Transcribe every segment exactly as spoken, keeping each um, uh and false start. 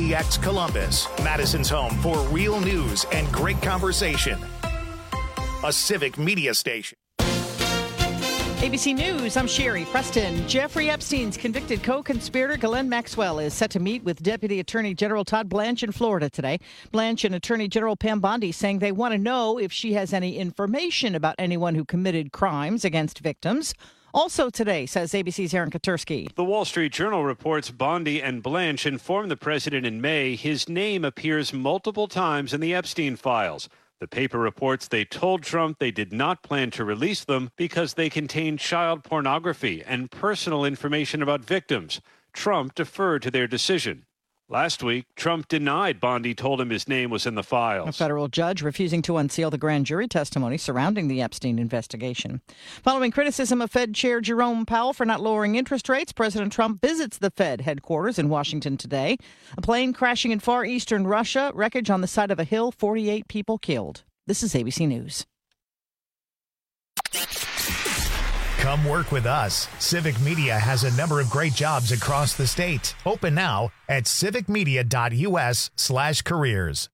D X Columbus, Madison's home for real news and great conversation. A Civic Media station. A B C News, I'm Sherry Preston. Jeffrey Epstein's convicted co-conspirator Ghislaine Maxwell is set to meet with Deputy Attorney General Todd Blanche in Florida today. Blanche and Attorney General Pam Bondi saying they want to know if she has any information about anyone who committed crimes against victims. Also today, says A B C's Aaron Katursky. The Wall Street Journal reports Bondi and Blanche informed the president in May his name appears multiple times in the Epstein files. The paper reports they told Trump they did not plan to release them because they contained child pornography and personal information about victims. Trump deferred to their decision. Last week, Trump denied Bondi told him his name was in the files. A federal judge refusing to unseal the grand jury testimony surrounding the Epstein investigation. Following criticism of Fed Chair Jerome Powell for not lowering interest rates, President Trump visits the Fed headquarters in Washington today. A plane crashing in far eastern Russia, wreckage on the side of a hill, forty-eight people killed. This is A B C News. Come work with us. Civic Media has a number of great jobs across the state. Open now at civicmedia.us slash careers.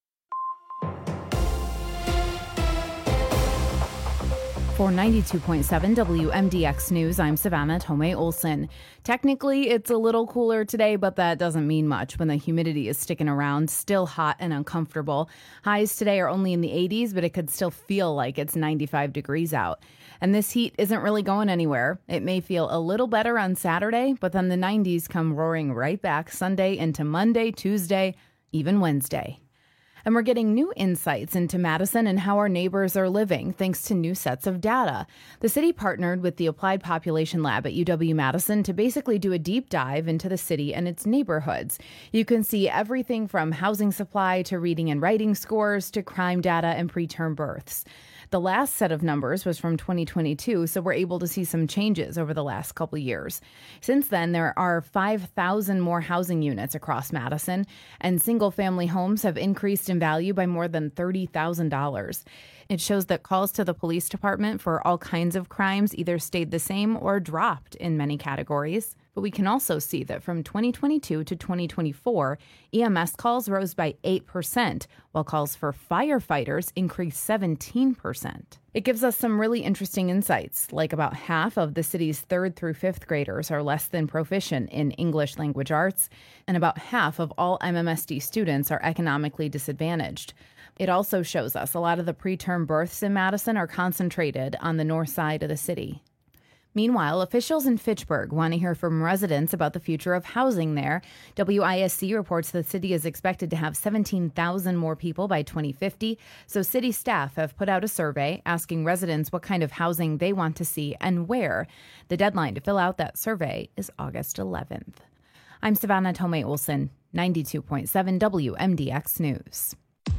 For ninety-two point seven W M D X News, I'm Savannah Tomei Olson. Technically, it's a little cooler today, but that doesn't mean much when the humidity is sticking around. Still hot and uncomfortable. Highs today are only in the eighties, but it could still feel like it's ninety-five degrees out. And this heat isn't really going anywhere. It may feel a little better on Saturday, but then the nineties come roaring right back Sunday into Monday, Tuesday, even Wednesday. And we're getting new insights into Madison and how our neighbors are living, thanks to new sets of data. The city partnered with the Applied Population Lab at U W-Madison to basically do a deep dive into the city and its neighborhoods. You can see everything from housing supply to reading and writing scores to crime data and preterm births. The last set of numbers was from twenty twenty-two, so we're able to see some changes over the last couple years. Since then, there are five thousand more housing units across Madison, and single-family homes have increased in value by more than thirty thousand dollars. It shows that calls to the police department for all kinds of crimes either stayed the same or dropped in many categories. But we can also see that from twenty twenty-two to twenty twenty-four, E M S calls rose by eight percent, while calls for firefighters increased seventeen percent. It gives us some really interesting insights, like about half of the city's third through fifth graders are less than proficient in English language arts, and about half of all M M S D students are economically disadvantaged. It also shows us a lot of the preterm births in Madison are concentrated on the north side of the city. Meanwhile, officials in Fitchburg want to hear from residents about the future of housing there. W I S C reports the city is expected to have seventeen thousand more people by twenty fifty, so city staff have put out a survey asking residents what kind of housing they want to see and where. The deadline to fill out that survey is August eleventh. I'm Savannah Tomei Olson, ninety-two point seven W M D X News.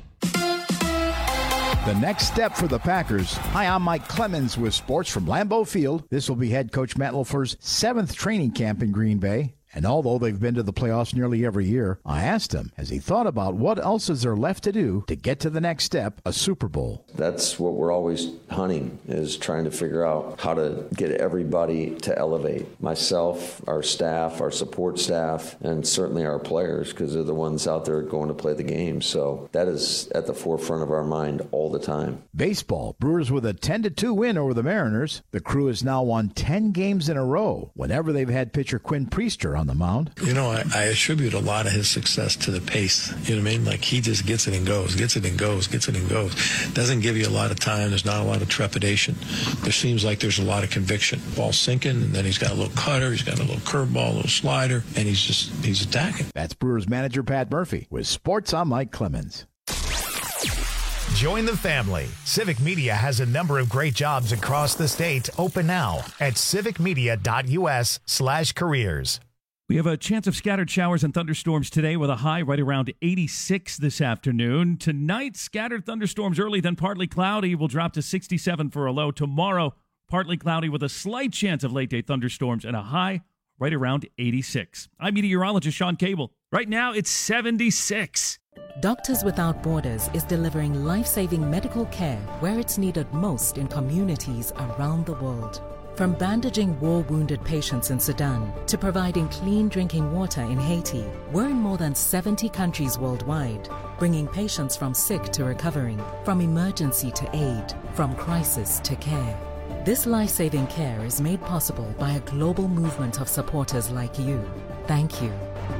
The next step for the Packers. Hi, I'm Mike Clemens with sports from Lambeau Field. This will be head coach Matt LaFleur's seventh training camp in Green Bay. And although they've been to the playoffs nearly every year, I asked him, has he thought about what else is there left to do to get to the next step, a Super Bowl? That's what we're always hunting, is trying to figure out how to get everybody to elevate. Myself, our staff, our support staff, and certainly our players, because they're the ones out there going to play the game. So that is at the forefront of our mind all the time. Baseball. Brewers with a ten to two win over the Mariners. The Crew has now won ten games in a row whenever they've had pitcher Quinn Priester on the mound. You know, I, I attribute a lot of his success to the pace. You know what I mean? Like, he just gets it and goes, gets it and goes, gets it and goes. Doesn't give you a lot of time. There's not a lot of trepidation. There seems like there's a lot of conviction. Ball sinking, and then he's got a little cutter, he's got a little curveball, a little slider, and he's just, he's attacking. That's Brewers manager Pat Murphy. With sports, I'm Mike Clemens. Join the family. Civic Media has a number of great jobs across the state. Open now at civicmedia.us slash careers. We have a chance of scattered showers and thunderstorms today with a high right around eighty-six this afternoon. Tonight, scattered thunderstorms early, then partly cloudy. Will drop to sixty-seven for a low. Tomorrow, partly cloudy with a slight chance of late-day thunderstorms and a high right around eighty-six. I'm meteorologist Sean Cable. Right now, it's seventy-six. Doctors Without Borders is delivering life-saving medical care where it's needed most in communities around the world. From bandaging war-wounded patients in Sudan to providing clean drinking water in Haiti, we're in more than seventy countries worldwide, bringing patients from sick to recovering, from emergency to aid, from crisis to care. This life-saving care is made possible by a global movement of supporters like you. Thank you.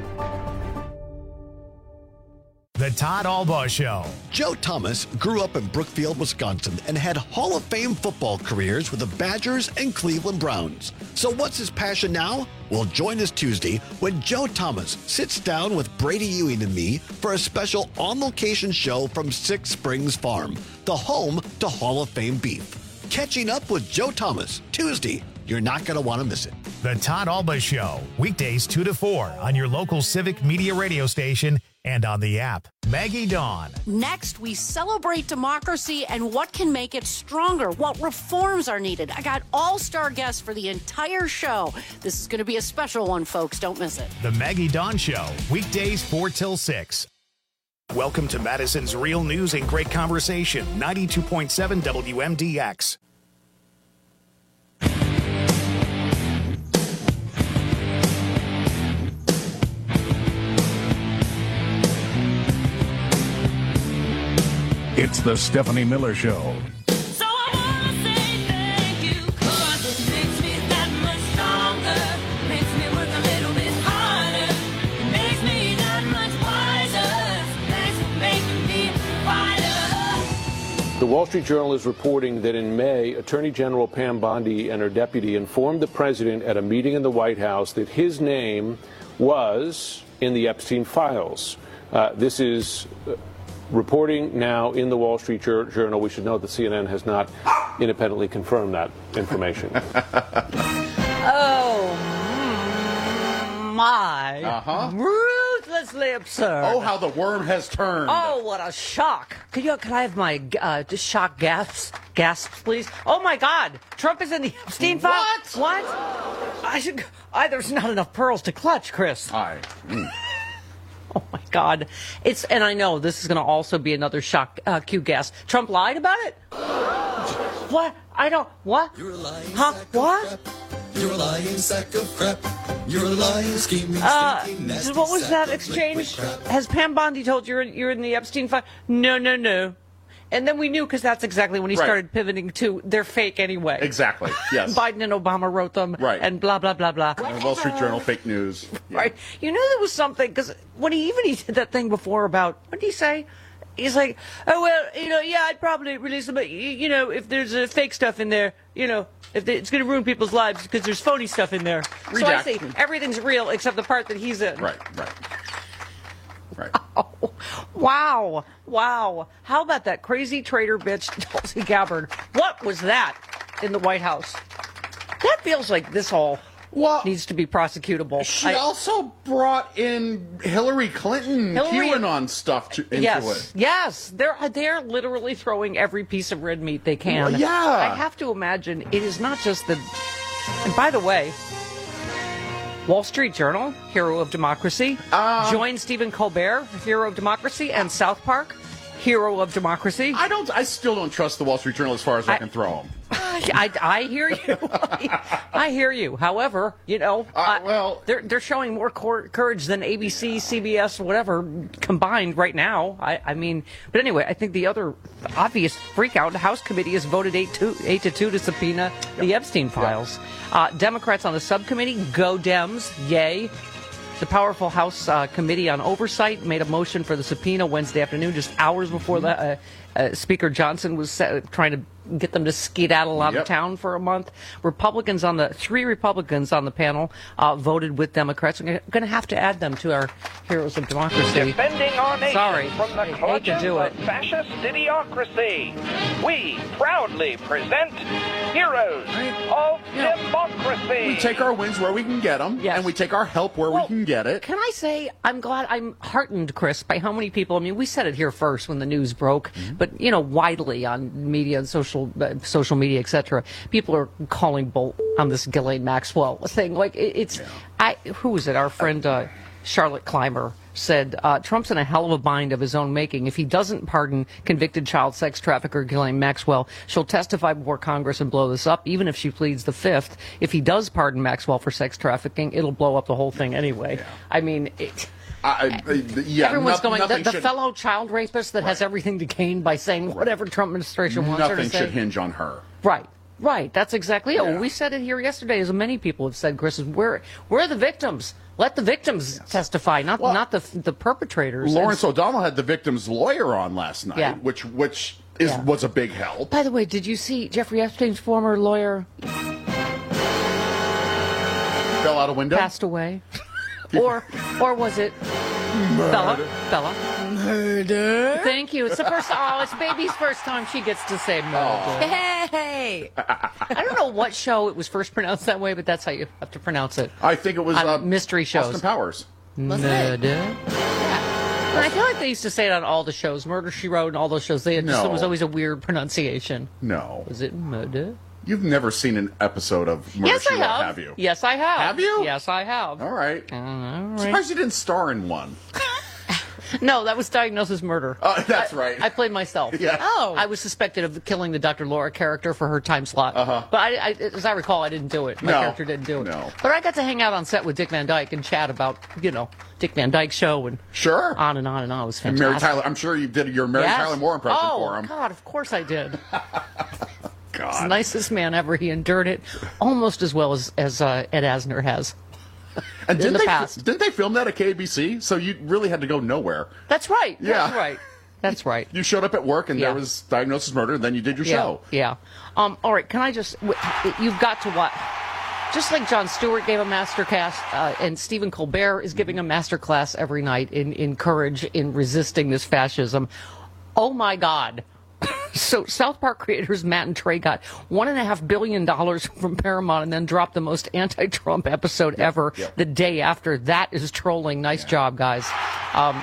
The Todd Albaugh Show. Joe Thomas grew up in Brookfield, Wisconsin, and had Hall of Fame football careers with the Badgers and Cleveland Browns. So what's his passion now? Well, join us Tuesday when Joe Thomas sits down with Brady Ewing and me for a special on-location show from Six Springs Farm, the home to Hall of Fame beef. Catching up with Joe Thomas, Tuesday. You're not going to want to miss it. The Todd Albaugh Show, weekdays two to four on your local Civic Media radio station and on the app. Maggie Dawn. Next, we celebrate democracy and what can make it stronger, what reforms are needed. I got all-star guests for the entire show. This is going to be a special one, folks. Don't miss it. The Maggie Dawn Show, weekdays four till six. Welcome to Madison's Real News and Great Conversation, ninety-two point seven W M D X. It's the Stephanie Miller Show. So I wanna say thank you, 'cause it makes me that much stronger. Makes me work a little bit harder. It makes me that much wiser. Thanks for making me wider. The Wall Street Journal is reporting that in May, Attorney General Pam Bondi and her deputy informed the president at a meeting in the White House that his name was in the Epstein files. Uh, this is Uh, reporting now in the Wall Street Journal. We should note that C N N has not independently confirmed that information. Oh, my. Uh-huh. Ruthlessly absurd. Oh, how the worm has turned. Oh, what a shock. Could, you, could I have my uh, just shock gasps, gasps, please? Oh, my God. Trump is in the Epstein file? What? What? I should, I, there's not enough pearls to clutch, Chris. Hi. Mm. Oh, my God. It's, and I know this is going to also be another shock uh, Q gas. Trump lied about it? What? I don't, what? You're a lying huh? sack What? of crap. You're a lying sack of crap. You're a lying, scheming, Uh, stinking, nasty what was sack that of exchange? liquid crap. Has Pam Bondi told you you're, you're in the Epstein file? No, no, no. And then we knew, because that's exactly when he Right. started pivoting to they're fake anyway. Exactly, yes. Biden and Obama wrote them. Right. And blah, blah, blah, blah. And Wall Street Journal, fake news. Yeah. Right. You knew there was something, because when he even he did that thing before about, what did he say? He's like, oh, well, you know, yeah, I'd probably release them, but, you, you know, if there's uh, fake stuff in there, you know, if they, it's going to ruin people's lives because there's phony stuff in there. Redact. So I say everything's real except the part that he's in. Right, right. Right. Oh, wow. Wow. How about that crazy traitor bitch, Tulsi Gabbard? What was that in the White House? That feels like this all well, needs to be prosecutable. She I, also brought in Hillary Clinton, Hillary, QAnon stuff to, into yes, it. Yes, they're they're literally throwing every piece of red meat they can. Well, yeah. I have to imagine it is not just the. And by the way, Wall Street Journal, hero of democracy, uh, join Stephen Colbert, hero of democracy, and South Park, hero of democracy. I don't. I still don't trust the Wall Street Journal as far as I, I can throw them. I, I hear you. I hear you. However, you know, uh, well, they're they're showing more cor- courage than A B C, C B S, whatever combined right now. I, I mean, but anyway, I think the other obvious freak out, the House committee has voted eight to eight to two to subpoena yep. the Epstein files. Yep. Uh, Democrats on the subcommittee, go Dems, yay. The powerful House uh, Committee on Oversight made a motion for the subpoena Wednesday afternoon, just hours before the, uh, uh, Speaker Johnson was set, trying to get them to skedaddle out yep. of town for a month. Republicans on the three Republicans on the panel uh, voted with Democrats. We're going to have to add them to our heroes of democracy. Defending our nation Sorry, from the I hate to do clutches it. of fascist idiocracy, we proudly present heroes of Yeah. democracy. We take our wins where we can get them, Yes. and we take our help where Well, we can get it. Can I say I'm glad, I'm heartened, Chris, by how many people, I mean, we said it here first when the news broke, Mm-hmm. but, you know, widely on media and social uh, social media, et cetera, people are calling bull on this Ghislaine Maxwell thing. Like, it, it's, Yeah. I, who was it? Our friend, uh, Charlotte Clymer, said uh, Trump's in a hell of a bind of his own making. If he doesn't pardon convicted child sex trafficker Ghislaine Maxwell, she'll testify before Congress and blow this up, even if she pleads the fifth. If he does pardon Maxwell for sex trafficking, it'll blow up the whole thing anyway. Yeah. I mean, it, I, I, yeah, everyone's no, going, the, the should, fellow child rapist that right. has everything to gain by saying whatever Trump administration wants nothing her to say. Nothing should hinge on her. Right. Right, that's exactly it. Yeah. Well, we said it here yesterday, as many people have said, Chris, we're, we're the victims. Let the victims yes. testify, not well, not the the perpetrators. Lawrence O'Donnell had the victim's lawyer on last night, yeah. which which is yeah. was a big help. By the way, did you see Jeffrey Epstein's former lawyer fell out a window? Passed away? or or was it Bella? Bella? Murder? Thank you. It's the first. Oh, it's baby's first time she gets to say murder. Oh. Hey! I don't know what show it was first pronounced that way, but that's how you have to pronounce it. I think it was on uh, mystery shows. Austin Powers. Murder. Yeah. And I feel like they used to say it on all the shows. Murder, She Wrote, and all those shows. They had just, no. It was always a weird pronunciation. No. Was it murder? You've never seen an episode of Murder, yes, She I Wrote, have. have you? Yes, I have. Have you? Yes, I have. All right. Uh, all right. Surprised you didn't star in one. No, that was Diagnosis Murder. Oh, that's I, right. I played myself. Yeah. Oh. I was suspected of killing the Doctor Laura character for her time slot. Uh-huh. But I, I, as I recall, I didn't do it. My no. character didn't do it. No. But I got to hang out on set with Dick Van Dyke and chat about, you know, Dick Van Dyke's show and sure. on and on and on. It was fantastic. And Mary Tyler, I'm sure you did your Mary yes. Tyler Moore impression oh, for him. Oh, God, of course I did. God. He's the nicest man ever. He endured it almost as well as, as uh, Ed Asner has. And in didn't the they, past. Didn't they film that at K B C? So you really had to go nowhere. That's right. Yeah. That's right. That's right. You showed up at work and yeah. there was Diagnosis Murder, and then you did your yeah. show. Yeah. Um, all right. Can I just? You've got to watch. Just like Jon Stewart gave a masterclass, uh, and Stephen Colbert is giving a masterclass every night in, in courage in resisting this fascism. Oh my God. So South Park creators Matt and Trey got one and a half billion dollars from Paramount and then dropped the most anti-Trump episode yep, ever yep. the day after. That is trolling. Nice yeah. job, guys. Um,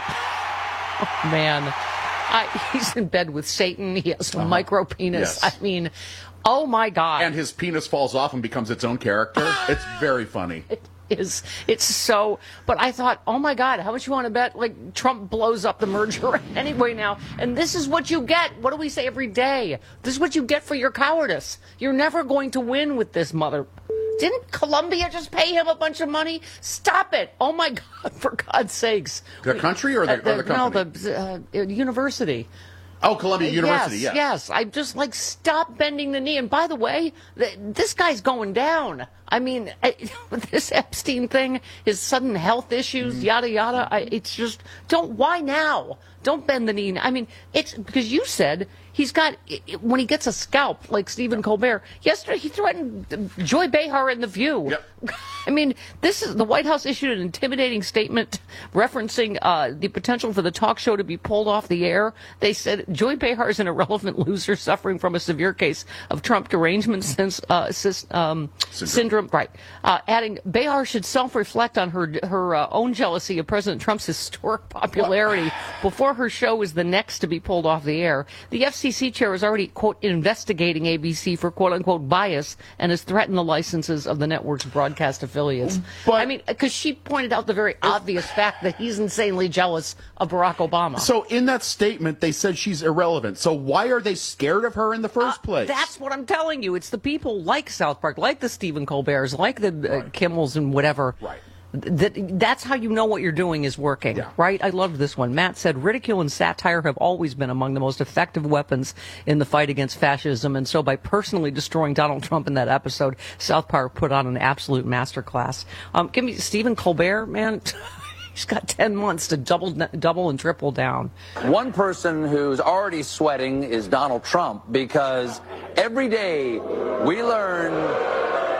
oh, man, I, he's in bed with Satan. He has a uh-huh. micro penis. Yes. I mean, oh my God. And his penis falls off and becomes its own character. It's very funny. It is. It's so. But I thought, oh my God, how much you want to bet? Like Trump blows up the merger anyway now, and this is what you get. What do we say every day? This is what you get for your cowardice. You're never going to win with this mother. Didn't Columbia just pay him a bunch of money? Stop it! Oh my God, for God's sakes. The country or the, uh, the, or the company? No, the uh, university. Oh, Columbia University, yes. yes. Yes, I just like stop bending the knee. And by the way, th- this guy's going down. I mean, I, this Epstein thing, his sudden health issues, mm-hmm. yada, yada. I, it's just, don't, why now? Don't bend the knee. I mean, it's because you said he's got, when he gets a scalp like Stephen Colbert, yesterday he threatened Joy Behar in The View. Yep. I mean, this is, the White House issued an intimidating statement referencing uh, the potential for the talk show to be pulled off the air. They said Joy Behar is an irrelevant loser suffering from a severe case of Trump derangement since, uh, sys, um, syndrome. syndrome. Right. Uh, adding, Behar should self-reflect on her her uh, own jealousy of President Trump's historic popularity what? before her show is the next to be pulled off the air. The F C C chair is already, quote, investigating A B C for, quote, unquote, bias and has threatened the licenses of the network's broadcast affiliates. But, I mean, because she pointed out the very obvious fact that he's insanely jealous of Barack Obama. So in that statement, they said she's irrelevant. So why are they scared of her in the first uh, place? That's what I'm telling you. It's the people like South Park, like the Stephen Colberts, like the uh, right. Kimmels and whatever. Right. That, that's how you know what you're doing is working, yeah. right? I loved this one. Matt said, ridicule and satire have always been among the most effective weapons in the fight against fascism, and so by personally destroying Donald Trump in that episode, South Park put on an absolute masterclass. Um, give me Stephen Colbert, man. He's got ten months to double, double and triple down. One person who's already sweating is Donald Trump, because every day we learn...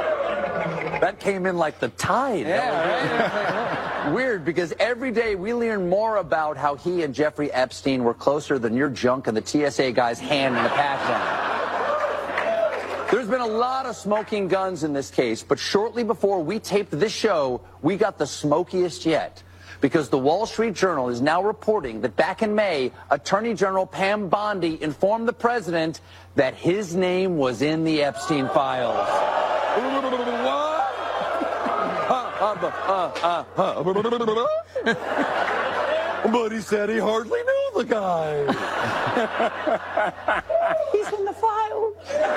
That came in like the tide. Yeah, right? Weird, because every day we learn more about how he and Jeffrey Epstein were closer than your junk and the T S A guy's hand in the pat down. There's been a lot of smoking guns in this case, but shortly before we taped this show, we got the smokiest yet. Because the Wall Street Journal is now reporting that back in May, Attorney General Pam Bondi informed the president that his name was in the Epstein files. Uh, uh, uh, uh. But he said he hardly knew the guy. He's in the file.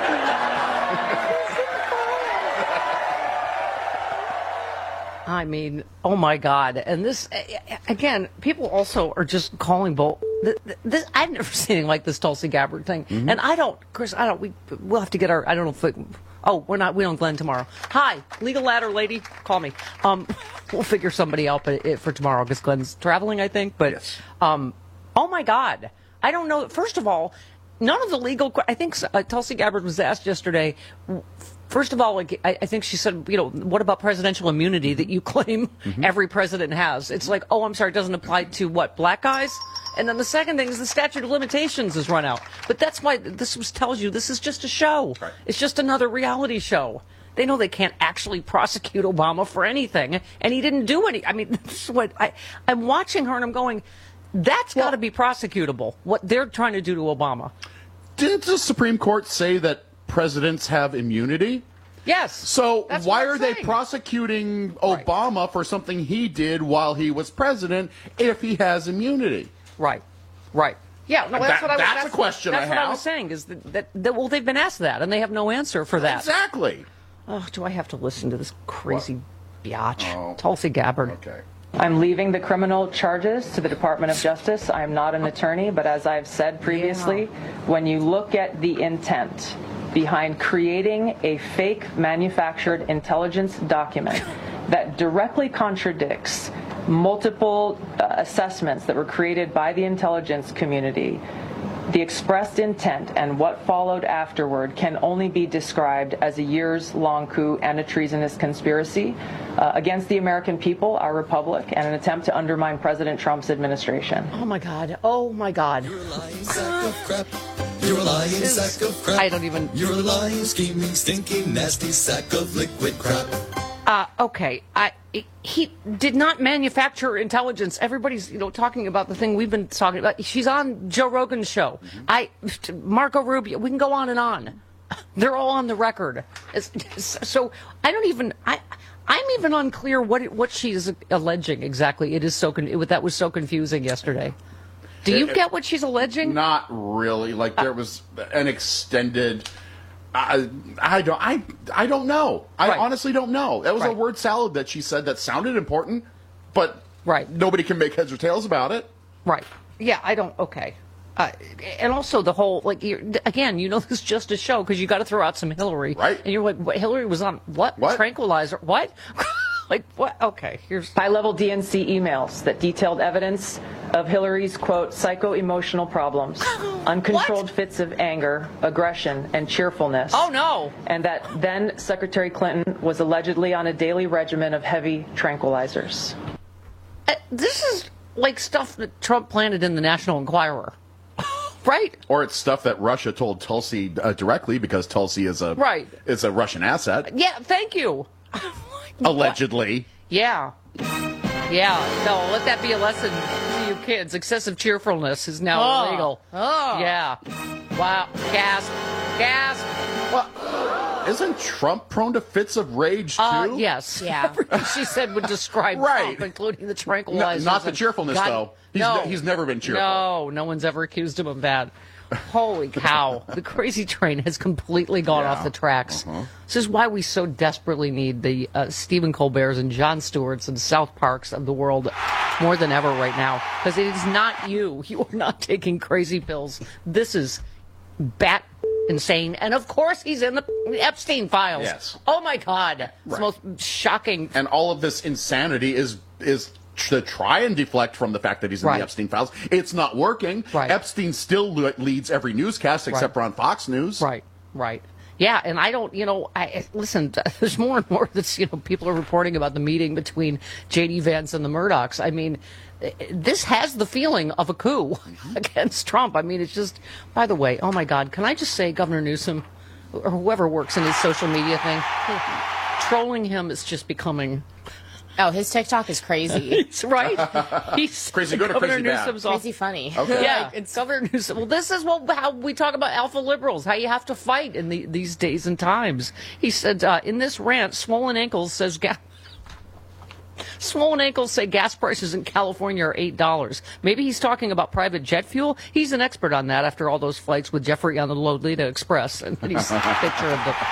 I mean, oh my God. And this, again, people also are just calling bull. This, I've never seen anything like this Tulsi Gabbard thing. Mm-hmm. And I don't, Chris, I don't, we, we'll have to get our, I don't know if we, oh, we're not, we don't Glenn tomorrow. Hi, legal ladder lady, call me. Um, we'll figure somebody out for tomorrow because Glenn's traveling, I think. But, yes. um, oh my God. I don't know. First of all, none of the legal, I think uh, Tulsi Gabbard was asked yesterday. First of all, like, I, I think she said, you know, what about presidential immunity that you claim mm-hmm. every president has? It's like, oh, I'm sorry, it doesn't apply to what, black guys? And then the second thing is the statute of limitations has run out. But that's why this was, tells you this is just a show. Right. It's just another reality show. They know they can't actually prosecute Obama for anything, and he didn't do any. I mean, this is what I, I'm watching her and I'm going, that's well, got to be prosecutable, what they're trying to do to Obama. Didn't the Supreme Court say that presidents have immunity? Yes. So That's why are saying. they prosecuting Obama right. for something he did while he was president if he has immunity? Right. Right. Yeah, no, that's that, what I was That's that's a question what, I that's have. That's what I was saying, is that, that, that, well, they've been asked that, and they have no answer for that. Exactly. Oh, do I have to listen to this crazy what? biatch? Oh. Tulsi Gabbard. Okay. I'm leaving the criminal charges to the Department of Justice. I'm not an attorney, but as I've said previously, yeah. when you look at the intent behind creating a fake manufactured intelligence document that directly contradicts multiple uh, assessments that were created by the intelligence community, the expressed intent and what followed afterward can only be described as a years-long coup and a treasonous conspiracy uh, against the American people, our republic, and an attempt to undermine President Trump's administration. Oh, my God. Oh, my God. You're a lying sack of crap. You're a lying sack of crap. I don't even... You're a lying, scheming, stinking, nasty sack of liquid crap. Uh, okay, I, he did not manufacture intelligence. Everybody's, you know, talking about the thing we've been talking about. She's on Joe Rogan's show. Mm-hmm. I, Marco Rubio, we can go on and on. They're all on the record. It's, so I don't even, I, I'm even unclear what what she's alleging exactly. It is so, con- it, that was so confusing yesterday. Do you it, get what she's alleging? Not really. Like there was an extended... I, I don't I I don't know. I right. honestly don't know. That was right. a word salad that she said that sounded important, but right. nobody can make heads or tails about it. Right. Yeah, I don't. Okay. Uh, and also the whole, like, you're, again, you know, this is just a show because you got to throw out some Hillary. Right. And you're like, what, Hillary was on what? What? Tranquilizer. What? Like, what? Okay, here's... High-level D N C emails that detailed evidence of Hillary's, quote, psycho-emotional problems, uncontrolled fits of anger, aggression, and cheerfulness. Oh, no. And that then Secretary Clinton was allegedly on a daily regimen of heavy tranquilizers. Uh, this is like stuff that Trump planted in the National Enquirer. Right. Or it's stuff that Russia told Tulsi uh, directly because Tulsi is a, right. is a Russian asset. Yeah, thank you. Allegedly. What? Yeah. Yeah. No, let that be a lesson to you kids. Excessive cheerfulness is now oh. illegal. Oh. Yeah. Wow. Gasp. Gasp. Well, isn't Trump prone to fits of rage, too? Uh, yes. Yeah. Everything she said would describe right. Trump, including the tranquilizers. No, not the cheerfulness, God, though. He's, no. ne- he's never been cheerful. No, no one's ever accused him of that. Holy cow. The crazy train has completely gone yeah. off the tracks. Uh-huh. This is why we so desperately need the uh, Stephen Colberts and Jon Stewarts and South Parks of the world more than ever right now. Because it is not you. You are not taking crazy pills. This is bat insane. And of course he's in the Epstein files. Yes. Oh my God. It's right. the most shocking. And all of this insanity is is to try and deflect from the fact that he's in right. the Epstein files. It's not working. Right. Epstein still le- leads every newscast except right. for on Fox News. Right, right. Yeah, and I don't, you know, I listen, there's more and more that's, you know, people are reporting about the meeting between J D Vance and the Murdochs. I mean, this has the feeling of a coup mm-hmm. against Trump. I mean, it's just, by the way, oh my God, can I just say Governor Newsom, or whoever works in his social media thing, trolling him is just becoming... Oh, his TikTok is crazy. It's right. He's crazy good or Governor crazy bad? Newsom's crazy funny. Okay. Yeah, it's Governor Newsom. Well, this is what how we talk about alpha liberals, how you have to fight in the, these days and times. He said uh, in this rant, swollen ankles says. Ga- Swollen ankles say gas prices in California are eight dollars. Maybe he's talking about private jet fuel. He's an expert on that after all those flights with Jeffrey on the Lolita Express. And he's a picture of the...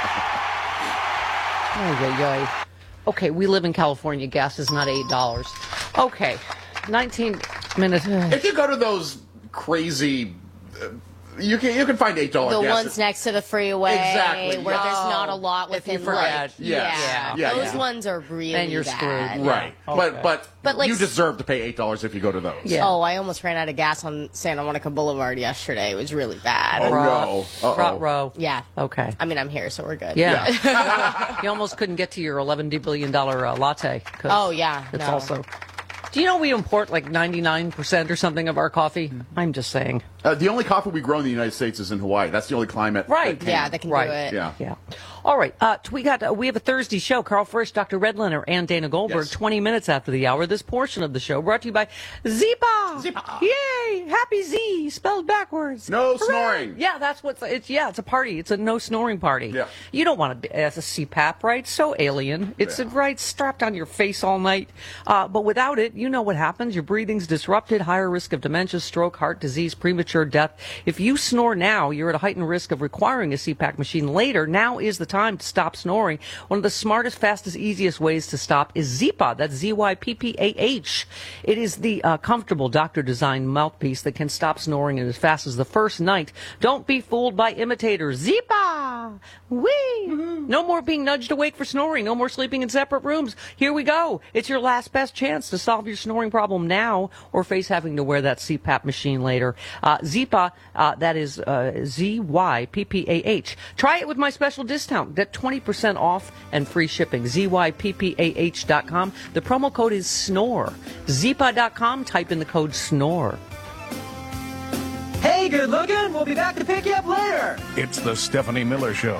Ay, ay, ay. Okay, we live in California. Gas is not eight dollars. Okay, nineteen minutes. If you go to those crazy... Uh, You can you can find eight dollars. The gas ones next to the freeway, exactly, where yeah. there's not a lot within. If you forget, like, yes. yeah, yeah, those yeah. ones are really and you're bad. screwed, right? Okay. But but But, like, you deserve to pay eight dollars if you go to those. Yeah. Oh, I almost ran out of gas on Santa Monica Boulevard yesterday. It was really bad. Oh no! Front row. Yeah. Okay. I mean, I'm here, so we're good. Yeah. You almost couldn't get to your eleven billion dollars uh, latte. 'Cause Oh yeah. It's no. also. Do you know we import like ninety-nine percent or something of our coffee? I'm just saying. Uh, the only coffee we grow in the United States is in Hawaii. That's the only climate. Right. That Yeah, they can Right. do it. Yeah. Yeah. All right. Uh, t- we got uh, we have a Thursday show. Carl Frisch, Doctor Redlener, and Dana Goldberg. Yes. Twenty minutes after the hour. This portion of the show brought to you by Zipa. Zipa. Yay! Happy Z spelled backwards. No Hooray! snoring. Yeah, that's what's it's. Yeah, it's a party. It's a no snoring party. Yeah. You don't want to be as a C PAP, right? So alien. It's Yeah. a, right strapped on your face all night. Uh, but without it, you know what happens. Your breathing's disrupted. Higher risk of dementia, stroke, heart disease, premature death. If you snore now, you're at a heightened risk of requiring a C PAP machine later. Now is the time to stop snoring. One of the smartest, fastest, easiest ways to stop is Zypa. That's Z Y P P A H. It is the uh, comfortable doctor-designed mouthpiece that can stop snoring in as fast as the first night. Don't be fooled by imitators. Zypa! Whee! No more being nudged awake for snoring. No more sleeping in separate rooms. Here we go. It's your last best chance to solve your snoring problem now or face having to wear that C PAP machine later. Uh, Zypa, uh, that is uh, Z Y P P A H. Try it with my special discount. Get twenty percent off and free shipping. Z Y P P A H dot com. The promo code is SNORE. Zypa dot com. Type in the code SNORE. Hey, good looking. We'll be back to pick you up later. It's the Stephanie Miller Show.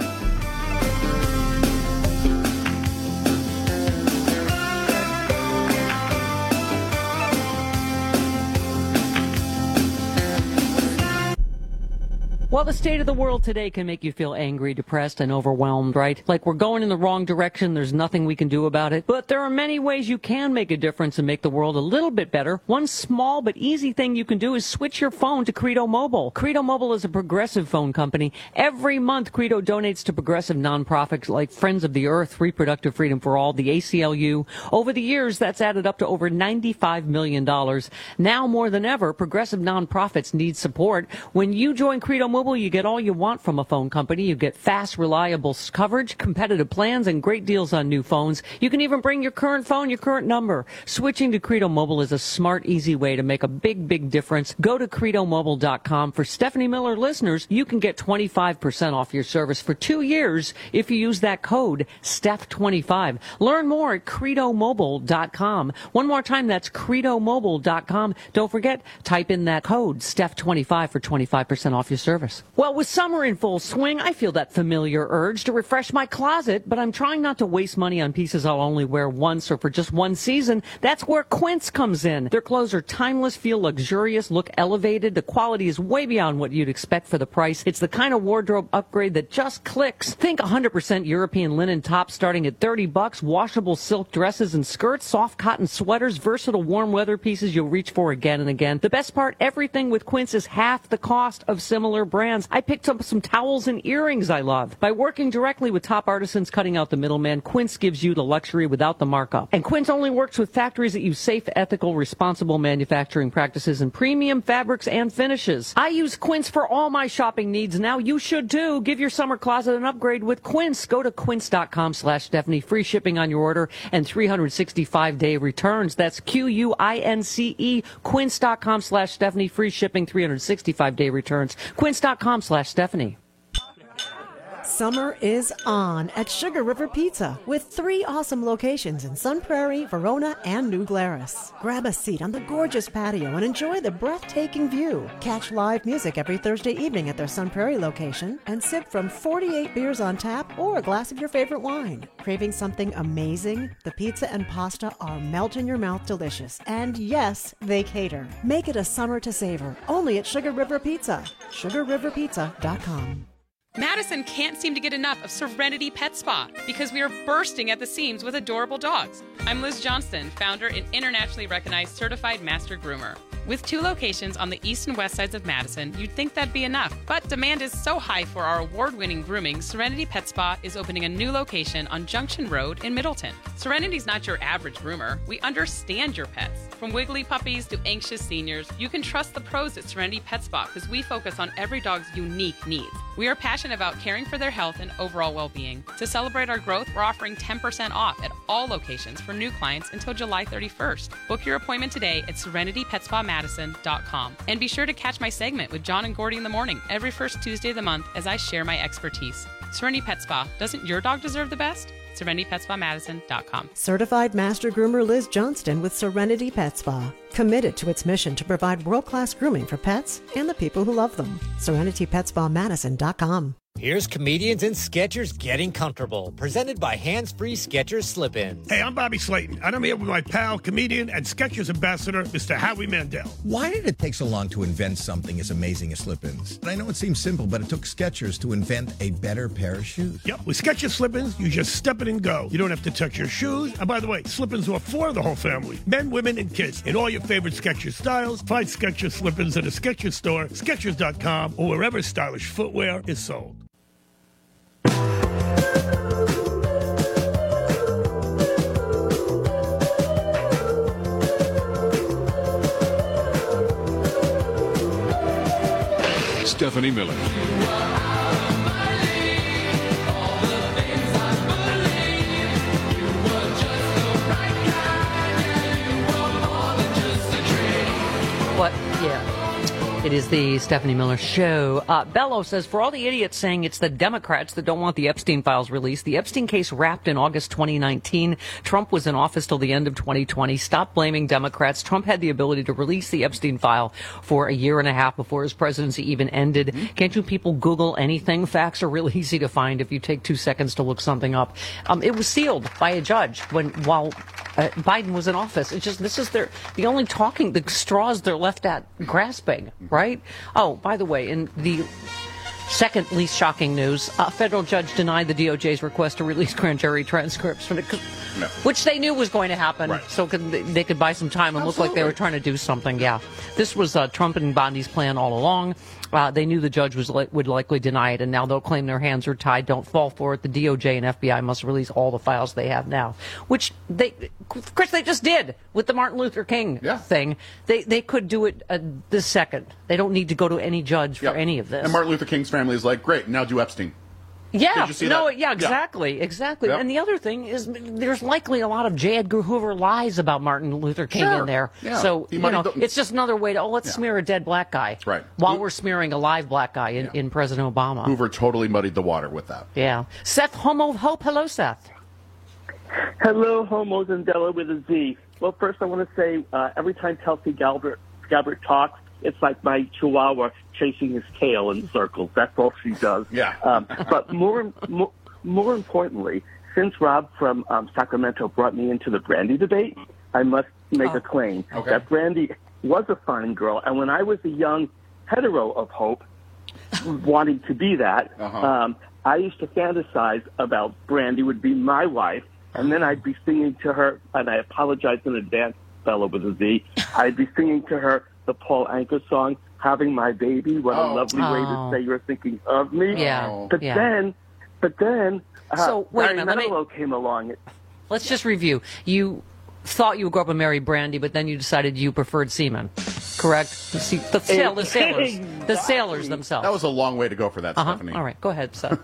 Well, the state of the world today can make you feel angry, depressed, and overwhelmed, right? Like we're going in the wrong direction. There's nothing we can do about it. But there are many ways you can make a difference and make the world a little bit better. One small but easy thing you can do is switch your phone to Credo Mobile. Credo Mobile is a progressive phone company. Every month, Credo donates to progressive nonprofits like Friends of the Earth, Reproductive Freedom for All, the A C L U. Over the years, that's added up to over ninety-five million dollars. Now more than ever, progressive nonprofits need support. When you join Credo Mobile, you get all you want from a phone company. You get fast, reliable coverage, competitive plans, and great deals on new phones. You can even bring your current phone, your current number. Switching to Credo Mobile is a smart, easy way to make a big, big difference. Go to credo mobile dot com. For Stephanie Miller listeners, you can get twenty-five percent off your service for two years if you use that code, Steph twenty-five. Learn more at credo mobile dot com. One more time, that's credo mobile dot com. Don't forget, type in that code, Steph twenty-five, for twenty-five percent off your service. Well, with summer in full swing, I feel that familiar urge to refresh my closet, but I'm trying not to waste money on pieces I'll only wear once or for just one season. That's where Quince comes in. Their clothes are timeless, feel luxurious, look elevated. The quality is way beyond what you'd expect for the price. It's the kind of wardrobe upgrade that just clicks. Think one hundred percent European linen tops starting at thirty bucks, washable silk dresses and skirts, soft cotton sweaters, versatile warm weather pieces you'll reach for again and again. The best part, everything with Quince is half the cost of similar brands. I picked up some towels and earrings I love. By working directly with top artisans cutting out the middleman, Quince gives you the luxury without the markup. And Quince only works with factories that use safe, ethical, responsible manufacturing practices and premium fabrics and finishes. I use Quince for all my shopping needs. Now you should too. Give your summer closet an upgrade with Quince. Go to quince dot com slash Stephanie. Free shipping on your order and three hundred sixty-five day returns. That's Q U I N C E. Quince dot com slash Stephanie. Free shipping, three hundred sixty-five day returns. Quince dot com slash Stephanie. Summer is on at Sugar River Pizza with three awesome locations in Sun Prairie, Verona, and New Glarus. Grab a seat on the gorgeous patio and enjoy the breathtaking view. Catch live music every Thursday evening at their Sun Prairie location and sip from forty-eight beers on tap or a glass of your favorite wine. Craving something amazing? The pizza and pasta are melt-in-your-mouth delicious. And yes, they cater. Make it a summer to savor, only at Sugar River Pizza. sugar river pizza dot com. Madison can't seem to get enough of Serenity Pet Spa because we are bursting at the seams with adorable dogs. I'm Liz Johnston, founder and internationally recognized certified master groomer. With two locations on the east and west sides of Madison, you'd think that'd be enough. But demand is so high for our award-winning grooming, Serenity Pet Spa is opening a new location on Junction Road in Middleton. Serenity's not your average groomer. We understand your pets. From wiggly puppies to anxious seniors, you can trust the pros at Serenity Pet Spa because we focus on every dog's unique needs. We are passionate about caring for their health and overall well-being. To celebrate our growth, we're offering ten percent off at all locations for new clients until July thirty-first. Book your appointment today at serenity pet spa madison dot com. And be sure to catch my segment with John and Gordy in the morning every first Tuesday of the month as I share my expertise. Serenity Pet Spa. Doesn't your dog deserve the best? serenity pet spa madison dot com. Certified Master Groomer Liz Johnston with Serenity Pet Spa. Committed to its mission to provide world-class grooming for pets and the people who love them. serenity pet spa madison dot com. Here's Comedians and Sketchers Getting Comfortable, presented by Hands Free Skechers Slip-Ins. Hey, I'm Bobby Slayton, and I'm here with my pal, comedian, and Skechers ambassador, Mister Howie Mandel. Why did it take so long to invent something as amazing as slip-ins? I know it seems simple, but it took Skechers to invent a better pair of shoes. Yep, with Skechers Slip-ins, you just step it and go. You don't have to touch your shoes. And by the way, Slip-ins are for the whole family, men, women, and kids, in all your favorite Skechers styles. Find Skechers Slip-ins at a Skechers store, Skechers dot com, or wherever stylish footwear is sold. Stephanie Miller. What? Yeah. It is the Stephanie Miller Show. Uh, Bello says, for all the idiots saying it's the Democrats that don't want the Epstein files released, the Epstein case wrapped in August twenty nineteen. Trump was in office till the end of twenty twenty. Stop blaming Democrats. Trump had the ability to release the Epstein file for a year and a half before his presidency even ended. Mm-hmm. Can't you people Google anything? Facts are really easy to find if you take two seconds to look something up. Um, it was sealed by a judge when while uh, Biden was in office. It's just, this is their, the only talking, the straws they're left at grasping. Right? Oh, by the way, in the second least shocking news, a federal judge denied the D O J's request to release grand jury transcripts, from the, no. which they knew was going to happen, right. so could, they could buy some time and Absolutely. Look like they were trying to do something. Yeah, this was uh, Trump and Bondi's plan all along. Uh, they knew the judge was li- would likely deny it, and now they'll claim their hands are tied. Don't fall for it. The D O J and F B I must release all the files they have now, which they, of course, they just did with the Martin Luther King yeah. thing. They they could do it uh, this second. They don't need to go to any judge for yeah. any of this. And Martin Luther King's family is like, great, now do Epstein. Yeah, no, that? yeah, exactly, yeah. exactly. Yep. And the other thing is, there's likely a lot of J. Edgar Hoover lies about Martin Luther King sure. in there. Yeah. So, he you know, the... it's just another way to, oh, let's yeah. smear a dead black guy. Right. While we're smearing a live black guy in, yeah. in President Obama. Hoover totally muddied the water with that. Yeah. Seth Homo Hope. Hello, Seth. Hello, Homo Zandela with a Z. Well, first I want to say, uh, every time Kelsey Galbert, Galbert talks, it's like my chihuahua chasing his tail in circles. That's all she does. Yeah. Um, but more, more, more importantly, since Rob from um, Sacramento brought me into the Brandy debate, I must make oh. a claim okay. that Brandy was a fine girl. And when I was a young hetero of hope, wanting to be that, uh-huh. um, I used to fantasize about Brandy would be my wife, and then I'd be singing to her, and I apologize in advance, fellow with a Z, I'd be singing to her the Paul Anka song, Having My Baby. What oh. a lovely oh. way to say you're thinking of me. Yeah. But yeah. then, but then, uh, so, wait Barry a minute, Manilow me... came along. Let's just review. You thought you would grow up and marry Brandy, but then you decided you preferred semen, correct? The, the, sail, the sailors, exactly. the sailors themselves. That was a long way to go for that, uh-huh. Stephanie. All right, go ahead, Seth.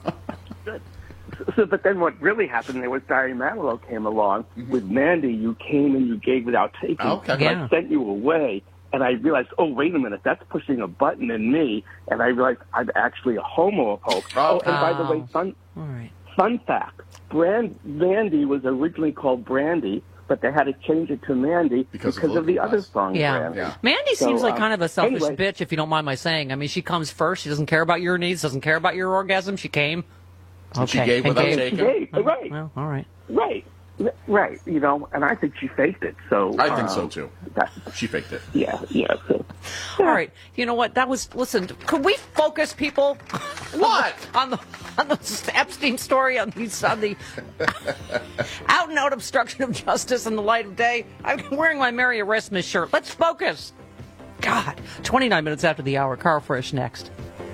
So, but then what really happened there was Barry Manilow came along. Mm-hmm. With Mandy, you came and you gave without taking. Okay. Yeah. I sent you away, and I realized, oh, wait a minute, that's pushing a button in me. And I realized I'm actually a homo of hope. Oh, and by the way, fun, All right. fun fact, Brand, Mandy was originally called Brandy, but they had to change it to Mandy because, because of, of the other song, yeah. Brandy. Yeah. Mandy so, seems like um, kind of a selfish anyway. bitch, if you don't mind my saying. I mean, she comes first. She doesn't care about your needs, doesn't care about your orgasm. She came. And Okay. she gave and without gave. taking. She gave, right. Well, all right. Right. Right, you know, and I think she faked it. So I think um, so too. That, she faked it. Yeah, yeah. So, yeah. All right. You know what? That was. Listen. Could we focus, people? What? On the on the Epstein story, on the on the out and out obstruction of justice in the light of day. I'm wearing my Merry Erasmus shirt. Let's focus. God, twenty-nine minutes after the hour. Carl Frisch next.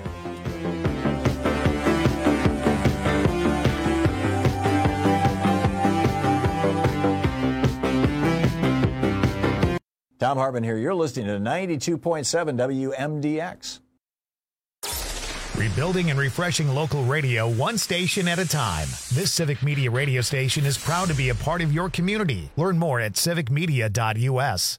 Tom Hartman here. You're listening to ninety-two point seven W M D X. Rebuilding and refreshing local radio one station at a time. This Civic Media radio station is proud to be a part of your community. Learn more at civic media dot U S.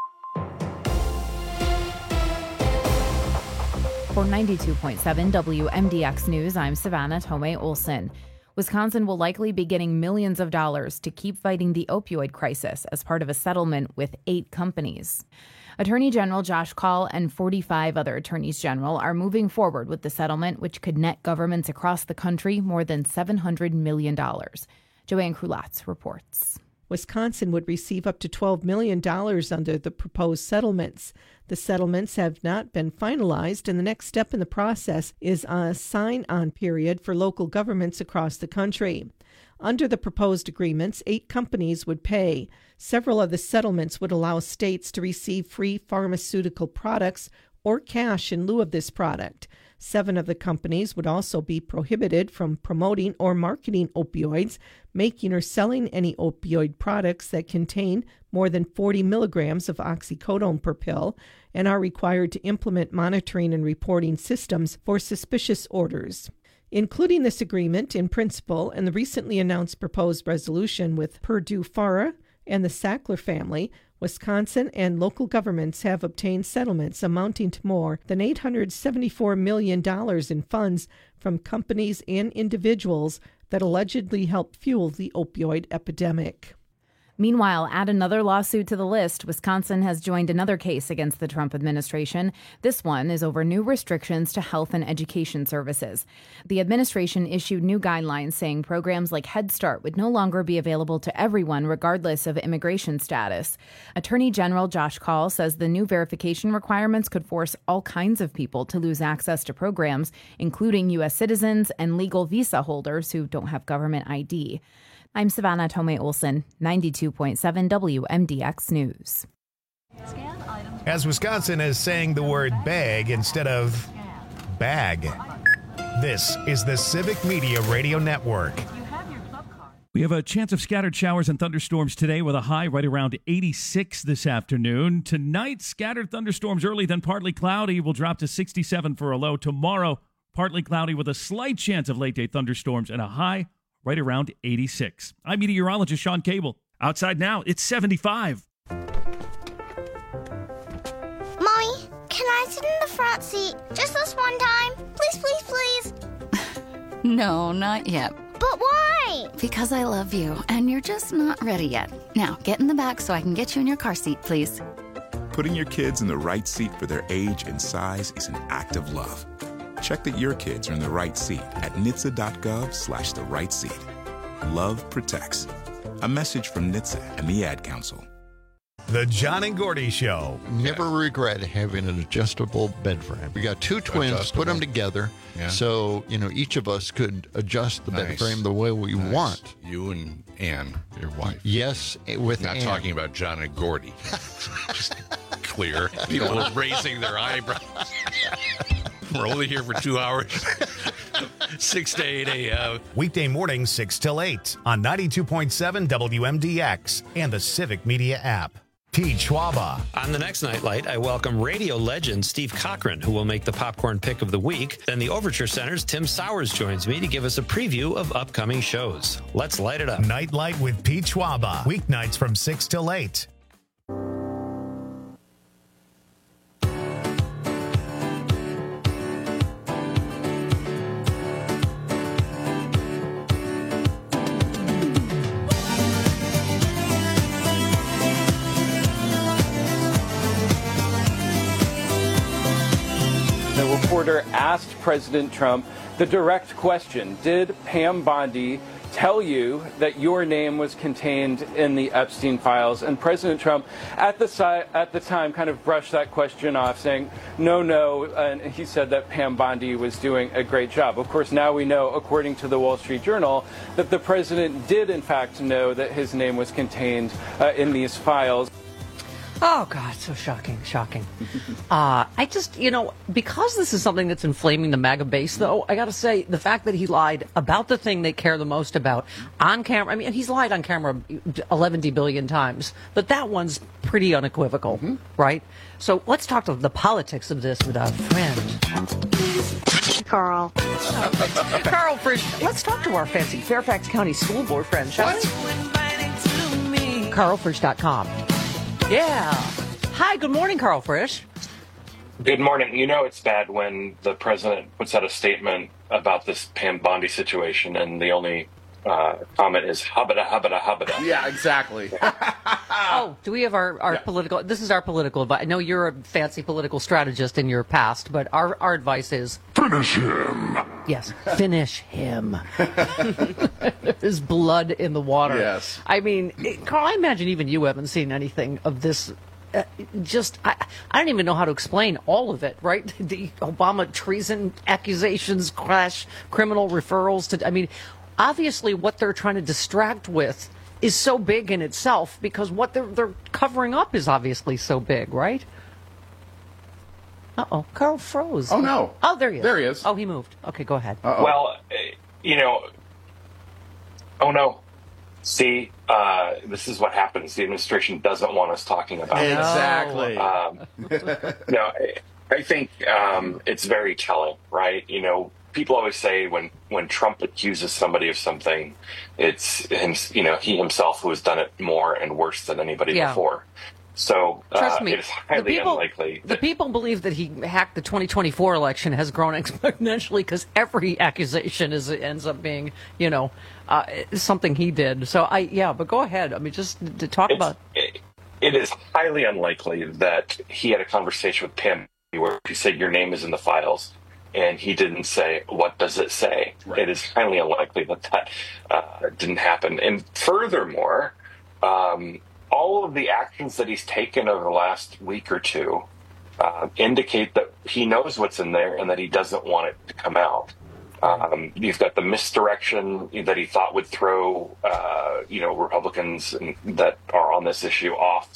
For ninety-two point seven W M D X News, I'm Savannah Tomei Olson. Wisconsin will likely be getting millions of dollars to keep fighting the opioid crisis as part of a settlement with eight companies. Attorney General Josh Kaul and forty-five other attorneys general are moving forward with the settlement, which could net governments across the country more than seven hundred million dollars. Joanne Krulatz reports. Wisconsin would receive up to twelve million dollars under the proposed settlements. The settlements have not been finalized, and the next step in the process is a sign-on period for local governments across the country. Under the proposed agreements, eight companies would pay. Several of the settlements would allow states to receive free pharmaceutical products or cash in lieu of this product. Seven of the companies would also be prohibited from promoting or marketing opioids, making or selling any opioid products that contain more than forty milligrams of oxycodone per pill, and are required to implement monitoring and reporting systems for suspicious orders. Including this agreement in principle and the recently announced proposed resolution with Purdue Pharma and the Sackler family, Wisconsin and local governments have obtained settlements amounting to more than eight hundred seventy-four million dollars in funds from companies and individuals that allegedly helped fuel the opioid epidemic. Meanwhile, add another lawsuit to the list. Wisconsin has joined another case against the Trump administration. This one is over new restrictions to health and education services. The administration issued new guidelines saying programs like Head Start would no longer be available to everyone regardless of immigration status. Attorney General Josh Kaul says the new verification requirements could force all kinds of people to lose access to programs, including U S citizens and legal visa holders who don't have government I D. I'm Savannah Tomei Olson, ninety-two point seven W M D X News. As Wisconsin is saying the word bag instead of bag. This is the Civic Media Radio Network. We have a chance of scattered showers and thunderstorms today with a high right around eighty-six this afternoon. Tonight, scattered thunderstorms early, then partly cloudy. Will drop to sixty-seven for a low. Tomorrow, partly cloudy with a slight chance of late-day thunderstorms and a high right around eighty-six. I'm meteorologist Sean Cable. Outside now, it's seventy-five. Mommy, can I sit in the front seat just this one time? Please, please, please. No, not yet. But why? Because I love you, and you're just not ready yet. Now, get in the back so I can get you in your car seat, please. Putting your kids in the right seat for their age and size is an act of love. Check that your kids are in the right seat at N H T S A dot gov slash the right seat. Love protects. A message from N H T S A and the Ad Council. The John and Gordy Show. Never regret having an adjustable bed frame. We got two twins, Adjustable. put them together, Yeah. so you know each of us could adjust the bed Nice. frame the way we Nice. want. You and Ann, your wife. Yes, with Not Ann. talking about John and Gordy. Just clear. People are raising their eyebrows. We're only here for two hours. six to eight a.m. Weekday mornings, six till eight on ninety-two point seven W M D X and the Civic Media app. Pete Schwaba. On the next Nightlight, I welcome radio legend Steve Cochran, who will make the popcorn pick of the week. Then the Overture Center's Tim Sowers joins me to give us a preview of upcoming shows. Let's light it up. Nightlight with Pete Schwaba. Weeknights from six till eight. Reporter asked President Trump the direct question, did Pam Bondi tell you that your name was contained in the Epstein files. And President Trump, at the si- at the time, kind of brushed that question off, saying, no, no, and he said that Pam Bondi was doing a great job. Of course, now we know, according to the Wall Street Journal, that the president did, in fact, know that his name was contained uh, in these files. Oh, God, so shocking, shocking. uh, I just, you know, because this is something that's inflaming the MAGA base, though, I got to say, the fact that he lied about the thing they care the most about on camera, I mean, he's lied on camera eleven billion times, but that one's pretty unequivocal, mm-hmm. right? So let's talk to the politics of this with our friend. Carl. Carl Frisch. Let's talk to our fancy Fairfax County School Board friend, shall we? Carl Frisch dot com. Yeah. Hi, good morning, Carl Frisch. Good morning. You know it's bad when the president puts out a statement about this Pam Bondi situation and the only uh, comment is hubbada, hubbada, hubbada. Yeah, exactly. Oh, do we have our, our Yeah. political... This is our political advice. I know you're a fancy political strategist in your past, but our, our advice is... Finish him. Yes, finish him. There's blood in the water. Yes. I mean, it, Carl, I imagine even you haven't seen anything of this. Uh, just, I, I don't even know how to explain all of it, right? The Obama treason accusations, crash, criminal referrals to, I mean, obviously what they're trying to distract with is so big in itself because what they're, they're covering up is obviously so big, right? Uh-oh, Carl froze. Oh, no. Oh, there he is. There he is. Oh, he moved. Okay, go ahead. Uh-oh. Well, uh, you know, oh, no. See, uh, this is what happens. The administration doesn't want us talking about it. Exactly. Um, no, I, I think um, it's very telling, right? You know, people always say when, when Trump accuses somebody of something, it's him, you know, he himself who has done it more and worse than anybody Yeah. before. So Trust uh, me, it's highly the people, unlikely. The people believe that he hacked the twenty twenty-four election has grown exponentially because every accusation is ends up being, you know, uh, something he did. So I, yeah, but go ahead. I mean, just to talk It's- about. It, it is highly unlikely that he had a conversation with Pam where he said, your name is in the files. And he didn't say, what does it say? Right. It is highly unlikely that that uh, didn't happen. And furthermore, um, all of the actions that he's taken over the last week or two uh, indicate that he knows what's in there and that he doesn't want it to come out. Um, you've got the misdirection that he thought would throw, uh, you know, Republicans that are on this issue off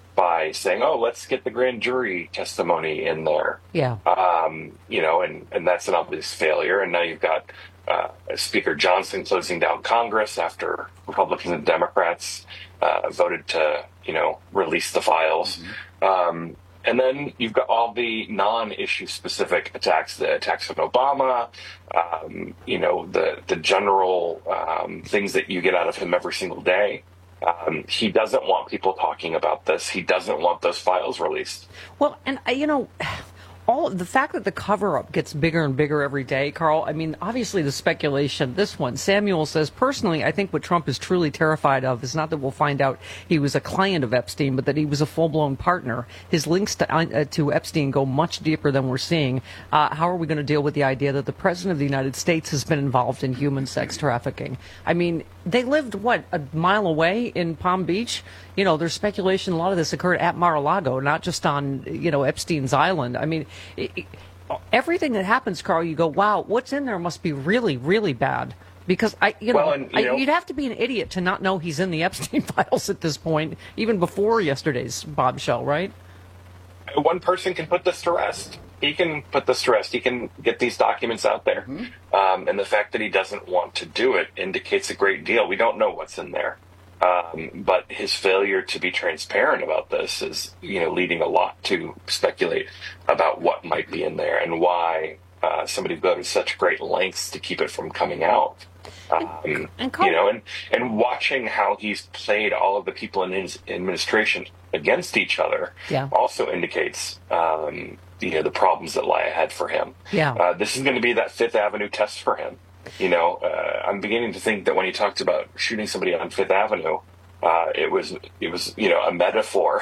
by saying, oh, let's get the grand jury testimony in there. Yeah. Um, you know, and, and that's an obvious failure. And now you've got uh, Speaker Johnson closing down Congress after Republicans and Democrats uh, voted to, you know, release the files. Mm-hmm. Um, and then you've got all the non-issue specific attacks, the attacks on Obama, um, you know, the, the general um, things that you get out of him every single day. Um, he doesn't want people talking about this. He doesn't want those files released. Well, and uh, you know, all the fact that the cover-up gets bigger and bigger every day, Carl. I mean, obviously the speculation. This one, Samuel says, personally, I think what Trump is truly terrified of is not that we'll find out he was a client of Epstein, but that he was a full-blown partner. His links to uh, to Epstein go much deeper than we're seeing. Uh, how are we going to deal with the idea that the president of the United States has been involved in human sex trafficking? I mean, they lived, what, a mile away in Palm Beach? You know, there's speculation a lot of this occurred at Mar-a-Lago, not just on, you know, Epstein's Island. I mean, it, it, everything that happens, Carl, you go, wow, what's in there must be really, really bad. Because, I, you know, well, and, you I, know you'd have to be an idiot to not know he's in the Epstein files at this point, even before yesterday's bombshell, right? One person can put this to rest. He can put this to rest. He can get these documents out there. Mm-hmm. Um, and the fact that he doesn't want to do it indicates a great deal. We don't know what's in there. Um, but his failure to be transparent about this is, you know, leading a lot to speculate about what might be in there and why uh, somebody would go to such great lengths to keep it from coming out. Um, and Carl, you know, and, and watching how he's played all of the people in his administration against each other yeah. also indicates, um, you know, the problems that lie ahead for him. Yeah. Uh, this is going to be that Fifth Avenue test for him. You know, uh, I'm beginning to think that when he talked about shooting somebody on Fifth Avenue, uh, it was, it was, you know, a metaphor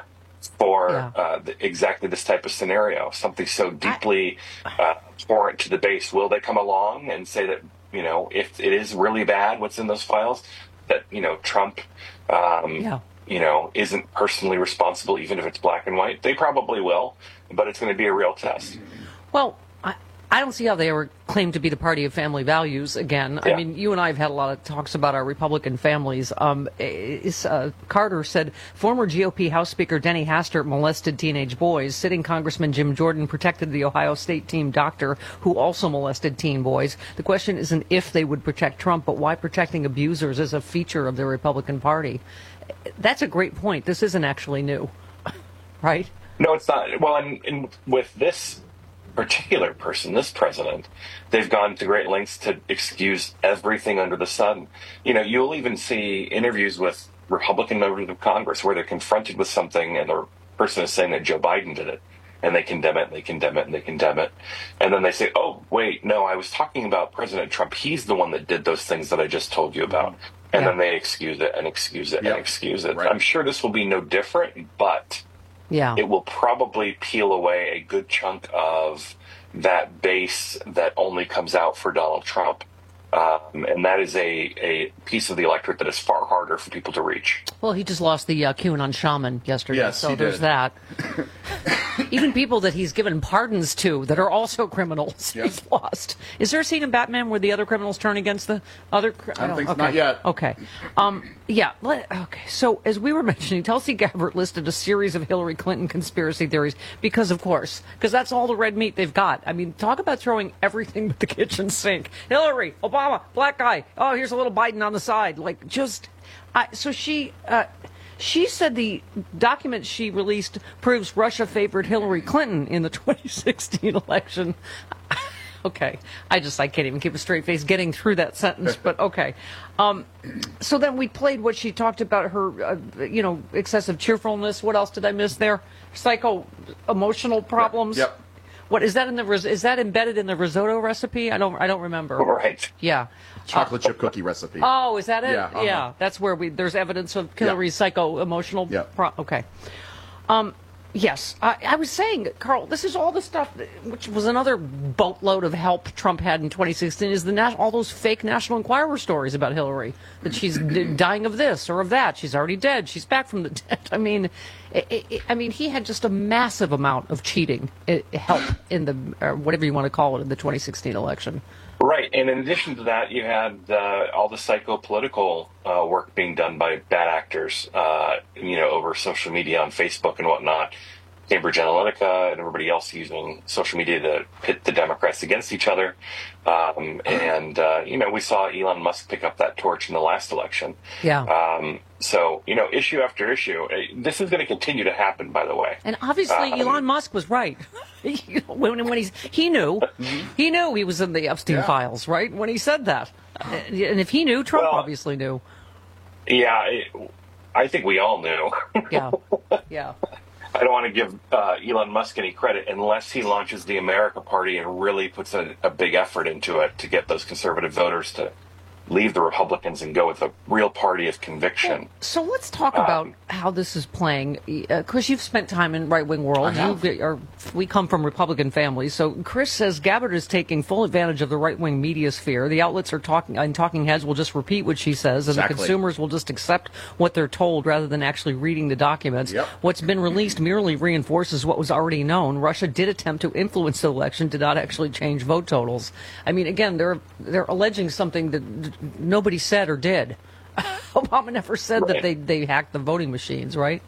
for yeah. uh, the, exactly this type of scenario. Something so deeply uh, abhorrent to the base. Will they come along and say that you know, if it is really bad, what's in those files, that, you know, Trump, um, yeah. you know, isn't personally responsible, even if it's black and white. They probably will, but it's going to be a real test. Well, I, I don't see how they ever claim to be the party of family values again. Yeah. I mean, you and I have had a lot of talks about our Republican families. Um, is, uh, Carter said former G O P House Speaker Denny Hastert molested teenage boys. Sitting Congressman Jim Jordan protected the Ohio State team doctor who also molested teen boys. The question isn't if they would protect Trump, but why protecting abusers is a feature of the Republican Party. That's a great point. This isn't actually new, right? No, it's not. Well, and, and with this particular person, this president, they've gone to great lengths to excuse everything under the sun. You know, you'll even see interviews with Republican members of Congress where they're confronted with something and the person is saying that Joe Biden did it, and they condemn it, and they condemn it, and they condemn it. And then they say, oh, wait, no, I was talking about President Trump. He's the one that did those things that I just told you about. And yeah. then they excuse it and excuse it yep. and excuse it. Right. I'm sure this will be no different, but yeah. it will probably peel away a good chunk of that base that only comes out for Donald Trump. Um, and that is a, a piece of the electorate that is far harder for people to reach. Well, he just lost the uh, QAnon shaman yesterday, yes, so he there's did. that. Even people that he's given pardons to that are also criminals, yep. he's lost. Is there a scene in Batman where the other criminals turn against the other? Cr- I don't, I don't think okay. not yet. Okay. Um, yeah. Let, okay. So as we were mentioning, Tulsi Gabbard listed a series of Hillary Clinton conspiracy theories because, of course, because that's all the red meat they've got. I mean, talk about throwing everything but the kitchen sink. Hillary, Obama, black guy. Oh, here's a little Biden on the side. Like, just. I, so she. Uh, She said the document she released proves Russia favored Hillary Clinton in the twenty sixteen election. Okay. I just, I can't even keep a straight face getting through that sentence, but okay. Um, so then we played what she talked about, her, uh, you know, excessive cheerfulness. What else did I miss there? Psycho-emotional problems. Yep. What is that in the, is that embedded in the risotto recipe? I don't, I don't remember. Right. Yeah. Chocolate uh, chip cookie recipe. Oh, is that it? Yeah, uh-huh. yeah. That's where we there's evidence of Hillary's yeah. psycho-emotional. Yeah. Pro- okay. Um, yes, I, I was saying, Carl, this is all the stuff, that, which was another boatload of help Trump had in twenty sixteen. Is the nas- all those fake National Enquirer stories about Hillary, that she's d- dying of this or of that. She's already dead. She's back from the dead. I mean, it, it, I mean, he had just a massive amount of cheating it, help in the or whatever you want to call it in the twenty sixteen election. Right, and in addition to that, you had uh, all the psycho-political uh, work being done by bad actors, uh, you know, over social media on Facebook and whatnot. Cambridge Analytica and everybody else using social media to pit the Democrats against each other. Um, and, uh, you know, we saw Elon Musk pick up that torch in the last election. Yeah. Um, so, you know, issue after issue. This is going to continue to happen, by the way. And obviously, um, Elon Musk was right. when, when he's, he knew. He knew he was in the Epstein yeah. files, right? When he said that. And if he knew, Trump well, obviously knew. Yeah, it, I think we all knew. yeah. Yeah. I don't want to give uh, Elon Musk any credit unless he launches the America Party and really puts a, a big effort into it to get those conservative voters to leave the Republicans and go with a real party of conviction. Well, so let's talk um, about how this is playing, because uh, you've spent time in right-wing world. You are, we come from Republican families. So Chris says Gabbard is taking full advantage of the right-wing media sphere. The outlets are talking, and talking heads will just repeat what she says, and exactly. the consumers will just accept what they're told rather than actually reading the documents. Yep. What's been released merely reinforces what was already known. Russia did attempt to influence the election, did not actually change vote totals. I mean, again, they're they're alleging something that nobody said or did. Obama never said right. that they, they hacked the voting machines, right?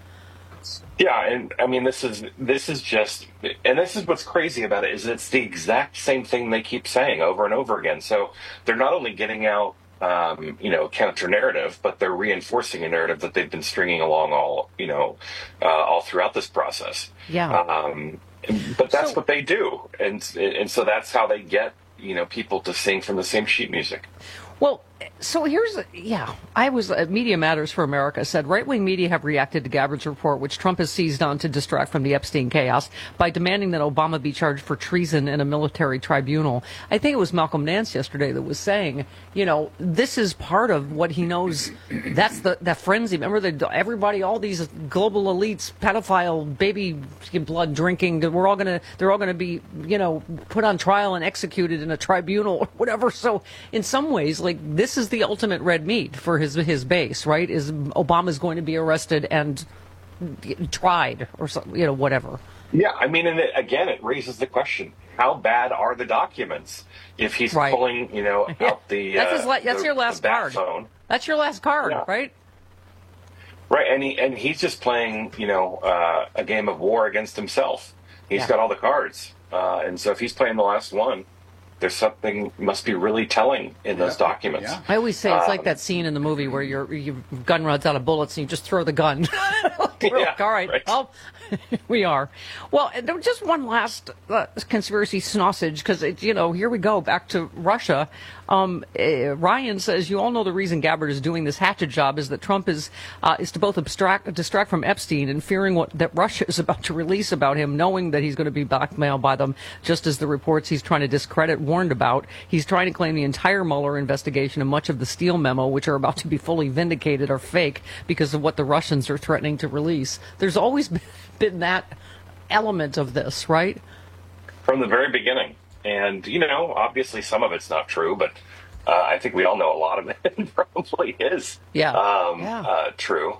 Yeah, and I mean, this is this is just, and this is what's crazy about it, is it's the exact same thing they keep saying over and over again. So they're not only getting out, um, you know, counter narrative, but they're reinforcing a narrative that they've been stringing along all, you know, uh, all throughout this process. Yeah. Um, but that's so, what they do, and and so that's how they get, you know, people to sing from the same sheet music. Well, so here's, yeah, I was, uh, Media Matters for America said right-wing media have reacted to Gabbard's report, which Trump has seized on to distract from the Epstein chaos by demanding that Obama be charged for treason in a military tribunal. I think it was Malcolm Nance yesterday that was saying, you know, this is part of what he knows. That's the, that frenzy. Remember that everybody, all these global elites, pedophile, baby blood drinking, we're all going to, they're all going to be, you know, put on trial and executed in a tribunal or whatever. So in some ways, like, this is the ultimate red meat for his his base, right? Is Obama's going to be arrested and tried or something, you know, whatever. Yeah, I mean, and it, again, it raises the question: how bad are the documents? If he's right. pulling, you know, yeah. out the that's, his la- uh, that's the, your last card. phone. That's your last card, yeah. right? Right, and he and he's just playing, you know, uh, a game of war against himself. He's yeah. got all the cards, uh, and so if he's playing the last one, there's something must be really telling in those yeah. documents. Yeah. I always say it's um, like that scene in the movie where your your gun runs out of bullets and you just throw the gun. yeah, all right, right. Well, we are. Well, just one last uh, conspiracy sausage, because, you know, here we go, back to Russia. Um, uh, Ryan says, you all know the reason Gabbard is doing this hatchet job is that Trump is uh, is to both abstract, distract from Epstein and fearing what that Russia is about to release about him, knowing that he's going to be blackmailed by them, just as the reports he's trying to discredit warned about. He's trying to claim the entire Mueller investigation and much of the Steele memo, which are about to be fully vindicated, are fake because of what the Russians are threatening to release. There's always been that element of this, right? From the very beginning. And, you know, obviously some of it's not true, but uh, I think we all know a lot of it probably is yeah. Um, yeah. Uh, true.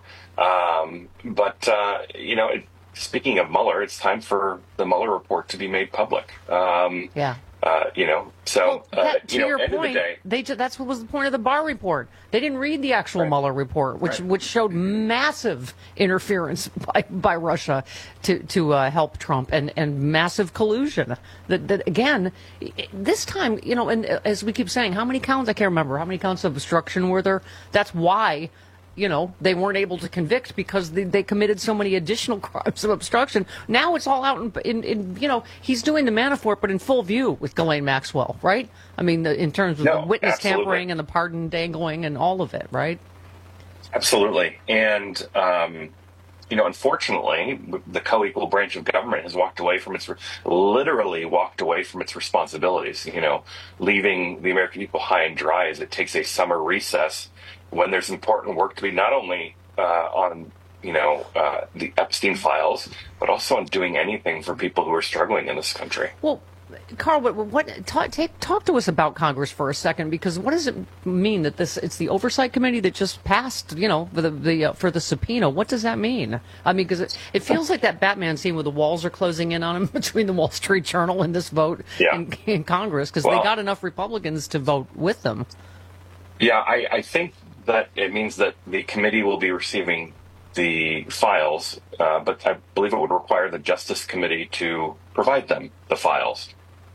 Um, but, uh, you know, it, speaking of Mueller, it's time for the Mueller report to be made public. Um, yeah. Uh, you know, so, well, that, uh, to you know, your end point, of the day, they ju- that's what was the point of the Barr report. They didn't read the actual right. Mueller report, which right. which showed massive interference by, by Russia to to uh, help Trump and, and massive collusion. That that again, this time, you know, and as we keep saying, how many counts? I can't remember how many counts of obstruction were there. That's why. You know, they weren't able to convict because they, they committed so many additional crimes of obstruction. Now it's all out in, in, in, you know, he's doing the Manafort, but in full view with Ghislaine Maxwell, right? I mean, the, in terms of no, the witness absolutely. tampering and the pardon dangling and all of it, right? Absolutely. And, um, you know, unfortunately, the co-equal branch of government has walked away from its, literally walked away from its responsibilities, you know, leaving the American people high and dry as it takes a summer recess when there's important work to be not only uh, on, you know, uh, the Epstein files, but also on doing anything for people who are struggling in this country. Well, Carl, what, what talk, take, talk to us about Congress for a second, because what does it mean that this? It's the Oversight Committee that just passed, you know, for the, the uh, for the subpoena. What does that mean? I mean, because it, it feels like that Batman scene where the walls are closing in on him between the Wall Street Journal and this vote yeah. in, in Congress, because well, they got enough Republicans to vote with them. Yeah, I, I think that it means that the committee will be receiving the files, uh, but I believe it would require the Justice Committee to provide them the files.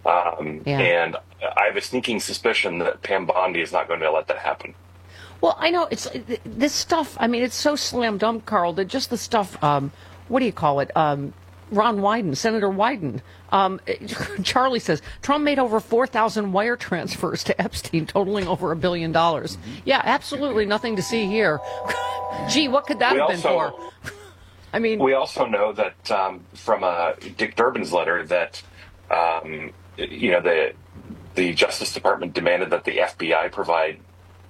Um, yeah. And I have a sneaking suspicion that Pam Bondi is not going to let that happen. Well, I know it's this stuff. I mean, it's so slam dunk, Carl, that just the stuff, um, what do you call it? Um, Ron Wyden, Senator Wyden. Um, Charlie says, Trump made over four thousand wire transfers to Epstein, totaling over a billion dollars. Mm-hmm. Yeah, absolutely nothing to see here. Gee, what could that we have also, been for? I mean, we also know that um, from uh, Dick Durbin's letter that, um, you know, the, the Justice Department demanded that the F B I provide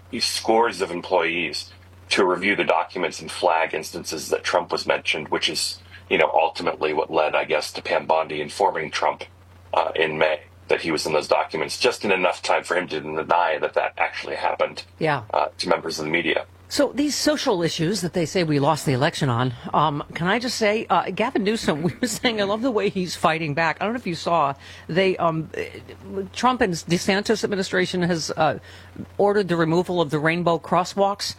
scores of employees to review the documents and flag instances that Trump was mentioned, which is, you know, ultimately what led, I guess, to Pam Bondi informing Trump uh, in May that he was in those documents, just in enough time for him to deny that that actually happened yeah. uh, to members of the media. So these social issues that they say we lost the election on, um, can I just say, uh, Gavin Newsom, we were saying, I love the way he's fighting back. I don't know if you saw, they, um, Trump and DeSantis administration has uh, ordered the removal of the rainbow crosswalks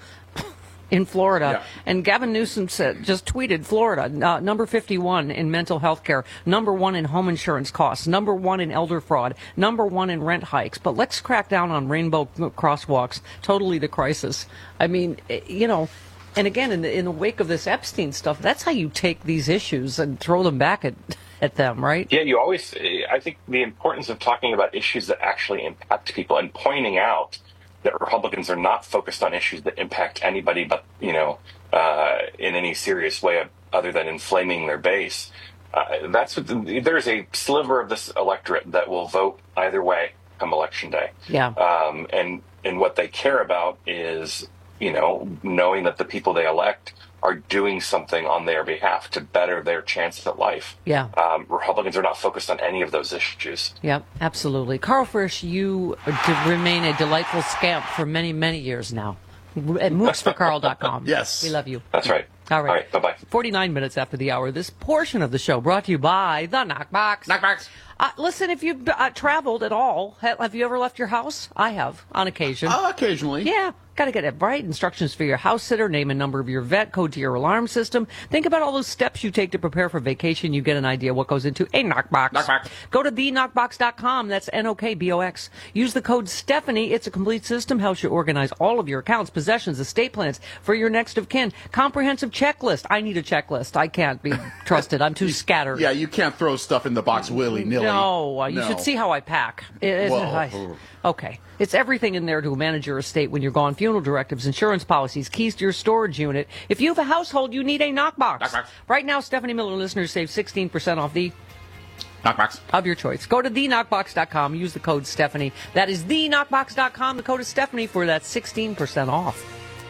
in Florida. Yeah. And Gavin Newsom said, just tweeted, Florida, uh, number fifty-one in mental health care, number one in home insurance costs, number one in elder fraud, number one in rent hikes. But let's crack down on rainbow crosswalks. Totally the crisis. I mean, you know, and again, in the, in the wake of this Epstein stuff, that's how you take these issues and throw them back at, at them, right? Yeah, you always, I think the importance of talking about issues that actually impact people and pointing out that Republicans are not focused on issues that impact anybody but, you know, uh, in any serious way other than inflaming their base. Uh, that's what the, there's a sliver of this electorate that will vote either way come election day. Yeah. Um, and, and what they care about is, you know, knowing that the people they elect are doing something on their behalf to better their chances at life. Yeah. Um, Republicans are not focused on any of those issues. Yeah, absolutely. Carl Frisch, you d- remain a delightful scamp for many, many years now. At mooks for carl dot com. Yes. We love you. That's right. All right. All right. Bye-bye. forty-nine minutes after the hour, this portion of the show brought to you by The Knockbox. Knockbox. Uh, listen, if you've uh, traveled at all, ha- have you ever left your house? I have, on occasion. Uh, occasionally. Yeah. Got to get it right. Instructions for your house sitter, name and number of your vet, code to your alarm system. Think about all those steps you take to prepare for vacation. You get an idea what goes into a Knockbox. Knockbox. Go to the knockbox dot com. That's N O K B O X. Use the code Stephanie. It's a complete system. Helps you organize all of your accounts, possessions, estate plans for your next of kin. Comprehensive checklist. I need a checklist. I can't be trusted. I'm too scattered. Yeah, you can't throw stuff in the box willy-nilly. No, uh, you No. should see how I pack. It, isn't Whoa. I, okay. It's everything in there to manage your estate when you're gone. Funeral directives, insurance policies, keys to your storage unit. If you have a household, you need a Knockbox. Knockbox. Right now, Stephanie Miller listeners save sixteen percent off the Knockbox of your choice. Go to the knockbox dot com. Use the code Stephanie. That is the knockbox dot com. The code is Stephanie for that sixteen percent off.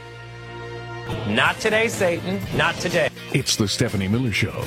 Not today, Satan. Not today. It's the Stephanie Miller Show.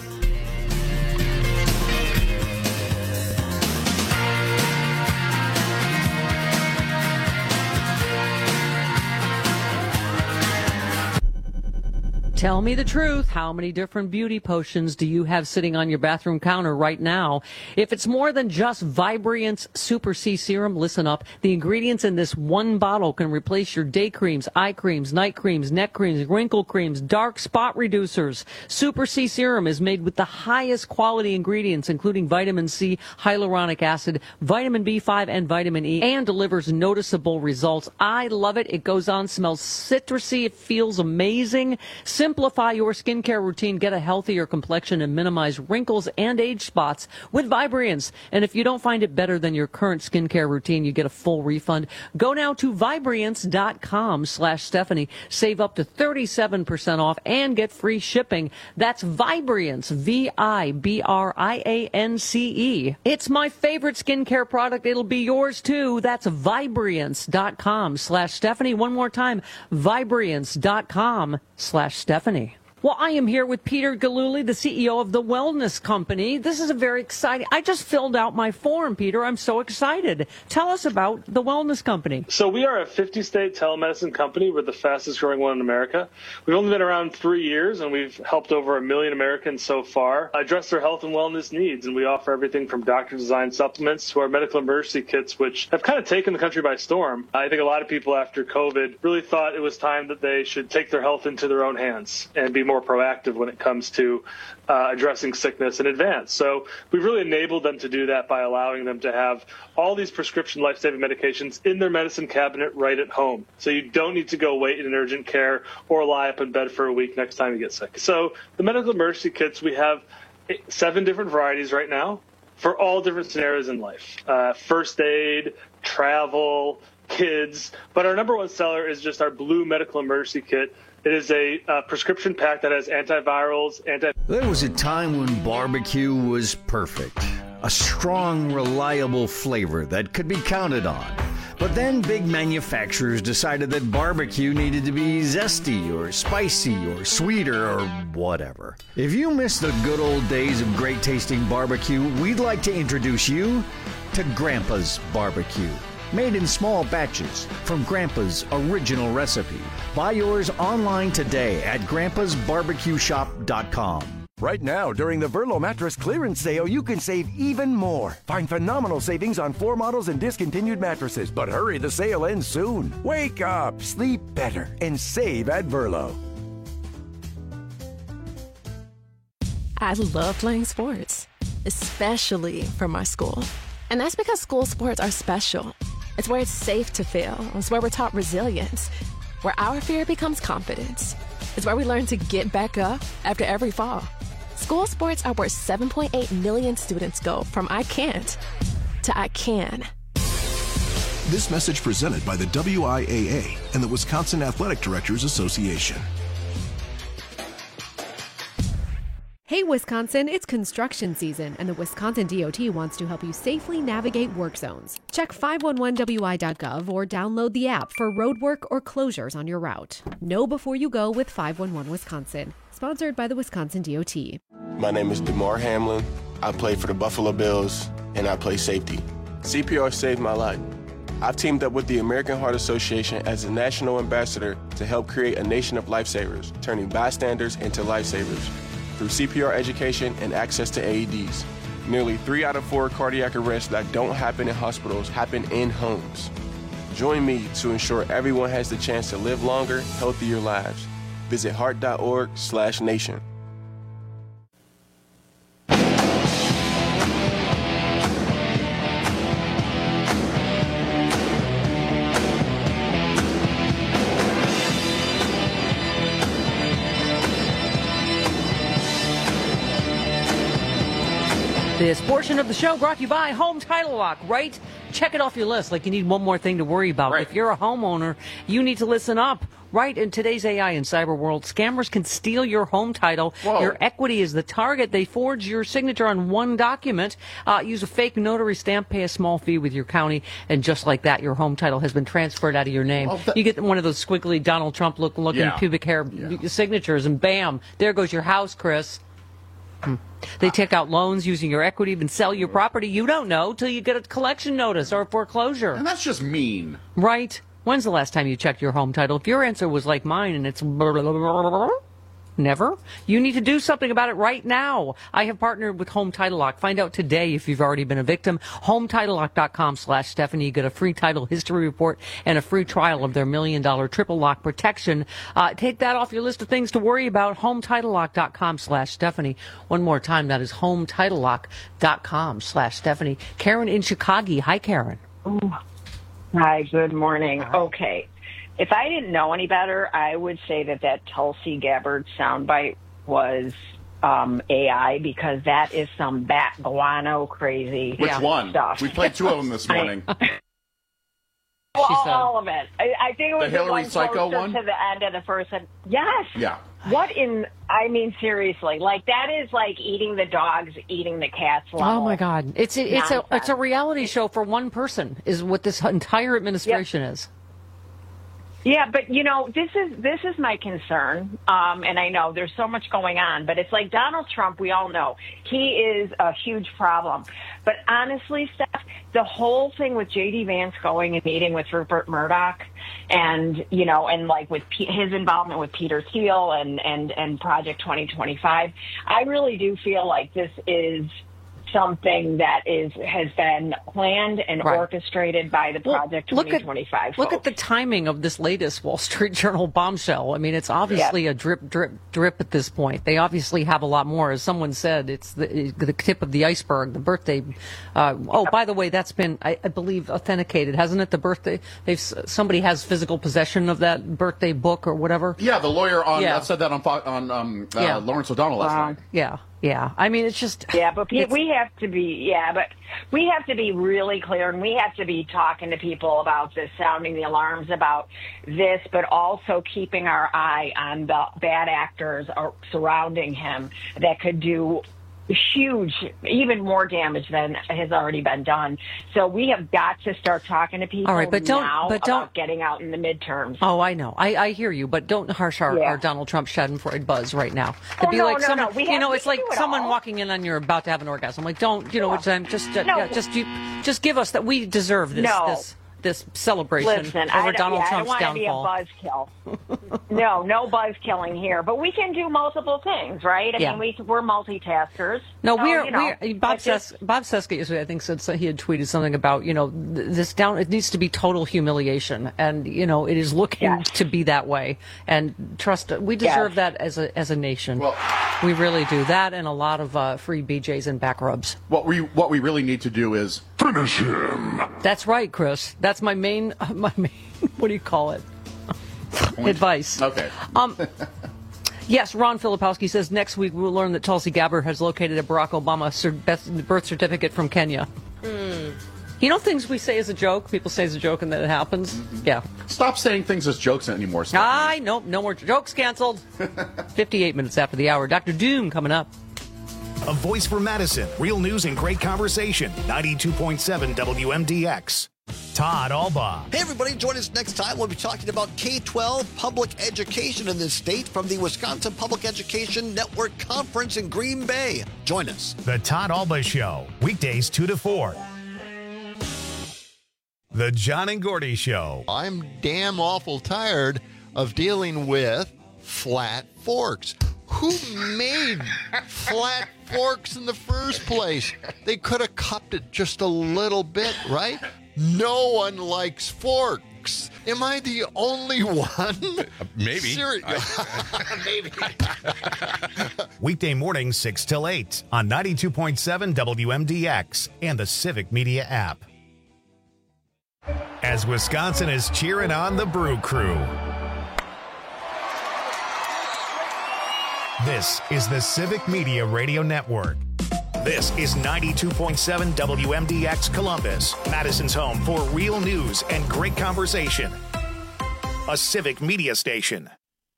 Tell me the truth. How many different beauty potions do you have sitting on your bathroom counter right now? If it's more than just Vibriance Super C Serum, listen up. The ingredients in this one bottle can replace your day creams, eye creams, night creams, neck creams, wrinkle creams, dark spot reducers. Super C Serum is made with the highest quality ingredients, including vitamin C, hyaluronic acid, vitamin B five, and vitamin E, and delivers noticeable results. I love it. It goes on, smells citrusy. It feels amazing. Simplify your skincare routine, get a healthier complexion, and minimize wrinkles and age spots with Vibriance. And if you don't find it better than your current skincare routine, you get a full refund. Go now to Vibriance dot com slash Stephanie. Save up to thirty-seven percent off and get free shipping. That's Vibriance, V I B R I A N C E. It's my favorite skincare product. It'll be yours too. That's Vibriance dot com slash Stephanie. One more time, Vibriance dot com slash Stephanie. Well, I am here with Peter Gillooly, the C E O of The Wellness Company. This is a very exciting... I just filled out my form, Peter. I'm so excited. Tell us about The Wellness Company. So we are a fifty-state telemedicine company. We're the fastest growing one in America. We've only been around three years, and we've helped over a million Americans so far address their health and wellness needs. And we offer everything from doctor-designed supplements to our medical emergency kits, which have kind of taken the country by storm. I think a lot of people after COVID really thought it was time that they should take their health into their own hands and be more proactive when it comes to uh, addressing sickness in advance. So we've really enabled them to do that by allowing them to have all these prescription life-saving medications in their medicine cabinet right at home. So you don't need to go wait in urgent care or lie up in bed for a week next time you get sick. So the medical emergency kits, we have seven different varieties right now for all different scenarios in life. Uh, first aid, travel, kids. But our number one seller is just our blue medical emergency kit. It is a uh, prescription pack that has antivirals, anti... There was a time when barbecue was perfect. A strong, reliable flavor that could be counted on. But then big manufacturers decided that barbecue needed to be zesty or spicy or sweeter or whatever. If you miss the good old days of great tasting barbecue, we'd like to introduce you to Grandpa's Barbecue. Made in small batches from Grandpa's original recipe. Buy yours online today at grandpas barbecue shop dot com. Right now, during the Verlo Mattress Clearance Sale, you can save even more. Find phenomenal savings on floor models and discontinued mattresses. But hurry, the sale ends soon. Wake up, sleep better, and save at Verlo. I love playing sports, especially for my school. And that's because school sports are special. It's where it's safe to fail. It's where we're taught resilience, where our fear becomes confidence. It's where we learn to get back up after every fall. School sports are where seven point eight million students go from I can't to I can. This message presented by the W I A A and the Wisconsin Athletic Directors Association. Hey Wisconsin, it's construction season, and the Wisconsin D O T wants to help you safely navigate work zones. Check five one one W I dot gov or download the app for road work or closures on your route. Know before you go with five one one Wisconsin. Sponsored by the Wisconsin D O T. My name is DeMar Hamlin. I play for the Buffalo Bills, and I play safety. C P R saved my life. I've teamed up with the American Heart Association as a national ambassador to help create a nation of lifesavers, turning bystanders into lifesavers. Through C P R education and access to A E Ds. Nearly three out of four cardiac arrests that don't happen in hospitals happen in homes. Join me to ensure everyone has the chance to live longer, healthier lives. Visit heart.org slash nation. This portion of the show brought to you by Home Title Lock, right? Check it off your list like you need one more thing to worry about. Right. If you're a homeowner, you need to listen up. Right, in today's A I and cyber world, scammers can steal your home title. Whoa. Your equity is the target. They forge your signature on one document, uh, use a fake notary stamp, pay a small fee with your county, and just like that, your home title has been transferred out of your name. Well, that- you get one of those squiggly Donald Trump look, looking yeah. pubic hair yeah. signatures, and bam, there goes your house, Chris. Hmm. They take out loans using your equity, then sell your property. You don't know till you get a collection notice or a foreclosure. And that's just mean. Right? When's the last time you checked your home title? If your answer was like mine and it's never, you need to do something about it right now. I have partnered with Home Title Lock. Find out today if you've already been a victim. home title lock dot com slash Stephanie. You get a free title history report and a free trial of their million dollar triple lock protection. Uh, take that off your list of things to worry about. home title lock dot com slash Stephanie. One more time, that is home title lock dot com slash Stephanie. Karen in Chicago. Hi, Karen. Ooh. Hi, good morning. Okay. If I didn't know any better, I would say that that Tulsi Gabbard soundbite was um, A I, because that is some bat guano crazy Which yeah, one? stuff. We played two of them this morning. I, well, all of it. I, I think it was the the Hillary one Psycho closer one? to the end of the first. Yes. Yeah. What in, I mean, seriously, like that is like eating the dogs, eating the cats level. Oh my God. It's, it, it's a, it's a reality show for one person is what this entire administration yep. is. Yeah, but you know, this is this is my concern, um, and I know there's so much going on, but it's like Donald Trump, we all know, he is a huge problem. But honestly, Steph, the whole thing with J D Vance going and meeting with Rupert Murdoch and, you know, and like with P- his involvement with Peter Thiel and, and, and Project twenty twenty-five, I really do feel like this is something that is has been planned and right. orchestrated by the Project well, twenty twenty-five Look at, look at the timing of this latest Wall Street Journal bombshell. I mean, it's obviously yep. a drip, drip, drip at this point. They obviously have a lot more. As someone said, it's the, the tip of the iceberg, the birthday. Uh, oh, by the way, that's been, I, I believe, authenticated, hasn't it? The birthday, they've somebody has physical possession of that birthday book or whatever. Yeah, the lawyer on yeah. said that on, on um, uh, yeah. Lawrence O'Donnell last wow. night. Yeah. Yeah, I mean, it's just... Yeah, but we have to be, yeah, but we have to be really clear, and we have to be talking to people about this, sounding the alarms about this, but also keeping our eye on the bad actors surrounding him that could do huge, even more damage than has already been done. So we have got to start talking to people All right, but don't, now but don't, about getting out in the midterms. Oh, I know. I, I hear you, but don't harsh our, yeah. our Donald Trump Schadenfreude buzz right now. It'd oh, be no, like no, someone, no. We you know, have, it's like someone all. walking in on you're about to have an orgasm. Like, don't, you know, yeah. I'm just, uh, no. yeah, just, you, just give us that we deserve this, no. this. this celebration Listen, over I Donald yeah, Trump's I don't downfall. want to be a buzzkill. no, no buzz killing here. But we can do multiple things, right? I yeah. mean, we, we're multitaskers. No, so, we're, you know, we're Bob, Ses- Bob Seska yesterday, I think, said so he had tweeted something about, you know, this down, it needs to be total humiliation. And, you know, it is looking yes. to be that way. And trust, we deserve yes. that as a as a nation. Well, we really do. That and a lot of uh, free B Js and back rubs. What we, what we really need to do is finish him. That's right, Chris. That's my main, my main, what do you call it? Advice. Okay. Um, yes, Ron Filipowski says next week we'll learn that Tulsi Gabbard has located a Barack Obama birth certificate from Kenya. Mm. You know things we say as a joke? People say as a joke and then it happens? Mm-hmm. Yeah. Stop saying things as jokes anymore. I know. No more jokes canceled. fifty-eight minutes after the hour. Doctor Doom coming up. A voice for Madison. Real news and great conversation. ninety-two point seven W M D X. Todd Alba. Hey, everybody. Join us next time. We'll be talking about K twelve public education in this state from the Wisconsin Public Education Network Conference in Green Bay. Join us. The Todd Alba Show. Weekdays two to four. The John and Gordy Show. I'm damn awful tired of dealing with flat forks. Who made flat forks in the first place? They could have cupped it just a little bit, right? No one likes forks. Am I the only one? Maybe. Seri- Maybe. Weekday morning, six till eight on ninety-two point seven W M D X and the Civic Media app. As Wisconsin is cheering on the Brew Crew. This is the Civic Media Radio Network. This is ninety-two point seven W M D X Columbus, Madison's home for real news and great conversation. A Civic Media station.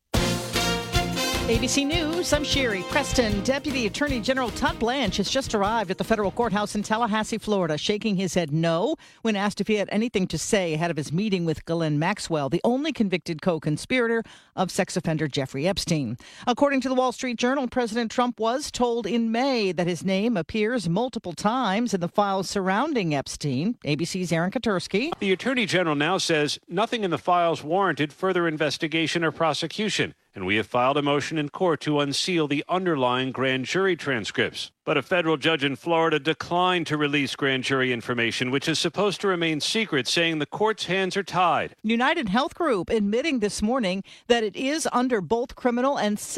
A B C News, I'm Sherry Preston. Deputy Attorney General Todd Blanche has just arrived at the federal courthouse in Tallahassee, Florida, shaking his head no when asked if he had anything to say ahead of his meeting with Ghislaine Maxwell, the only convicted co-conspirator of sex offender Jeffrey Epstein. According to the Wall Street Journal, President Trump was told in May that his name appears multiple times in the files surrounding Epstein. A B C's Aaron Katursky. The Attorney General now says nothing in the files warranted further investigation or prosecution, and we have filed a motion in court to unseal the underlying grand jury transcripts. But a federal judge in Florida declined to release grand jury information, which is supposed to remain secret, saying the court's hands are tied. United Health Group admitting this morning that it is under both criminal and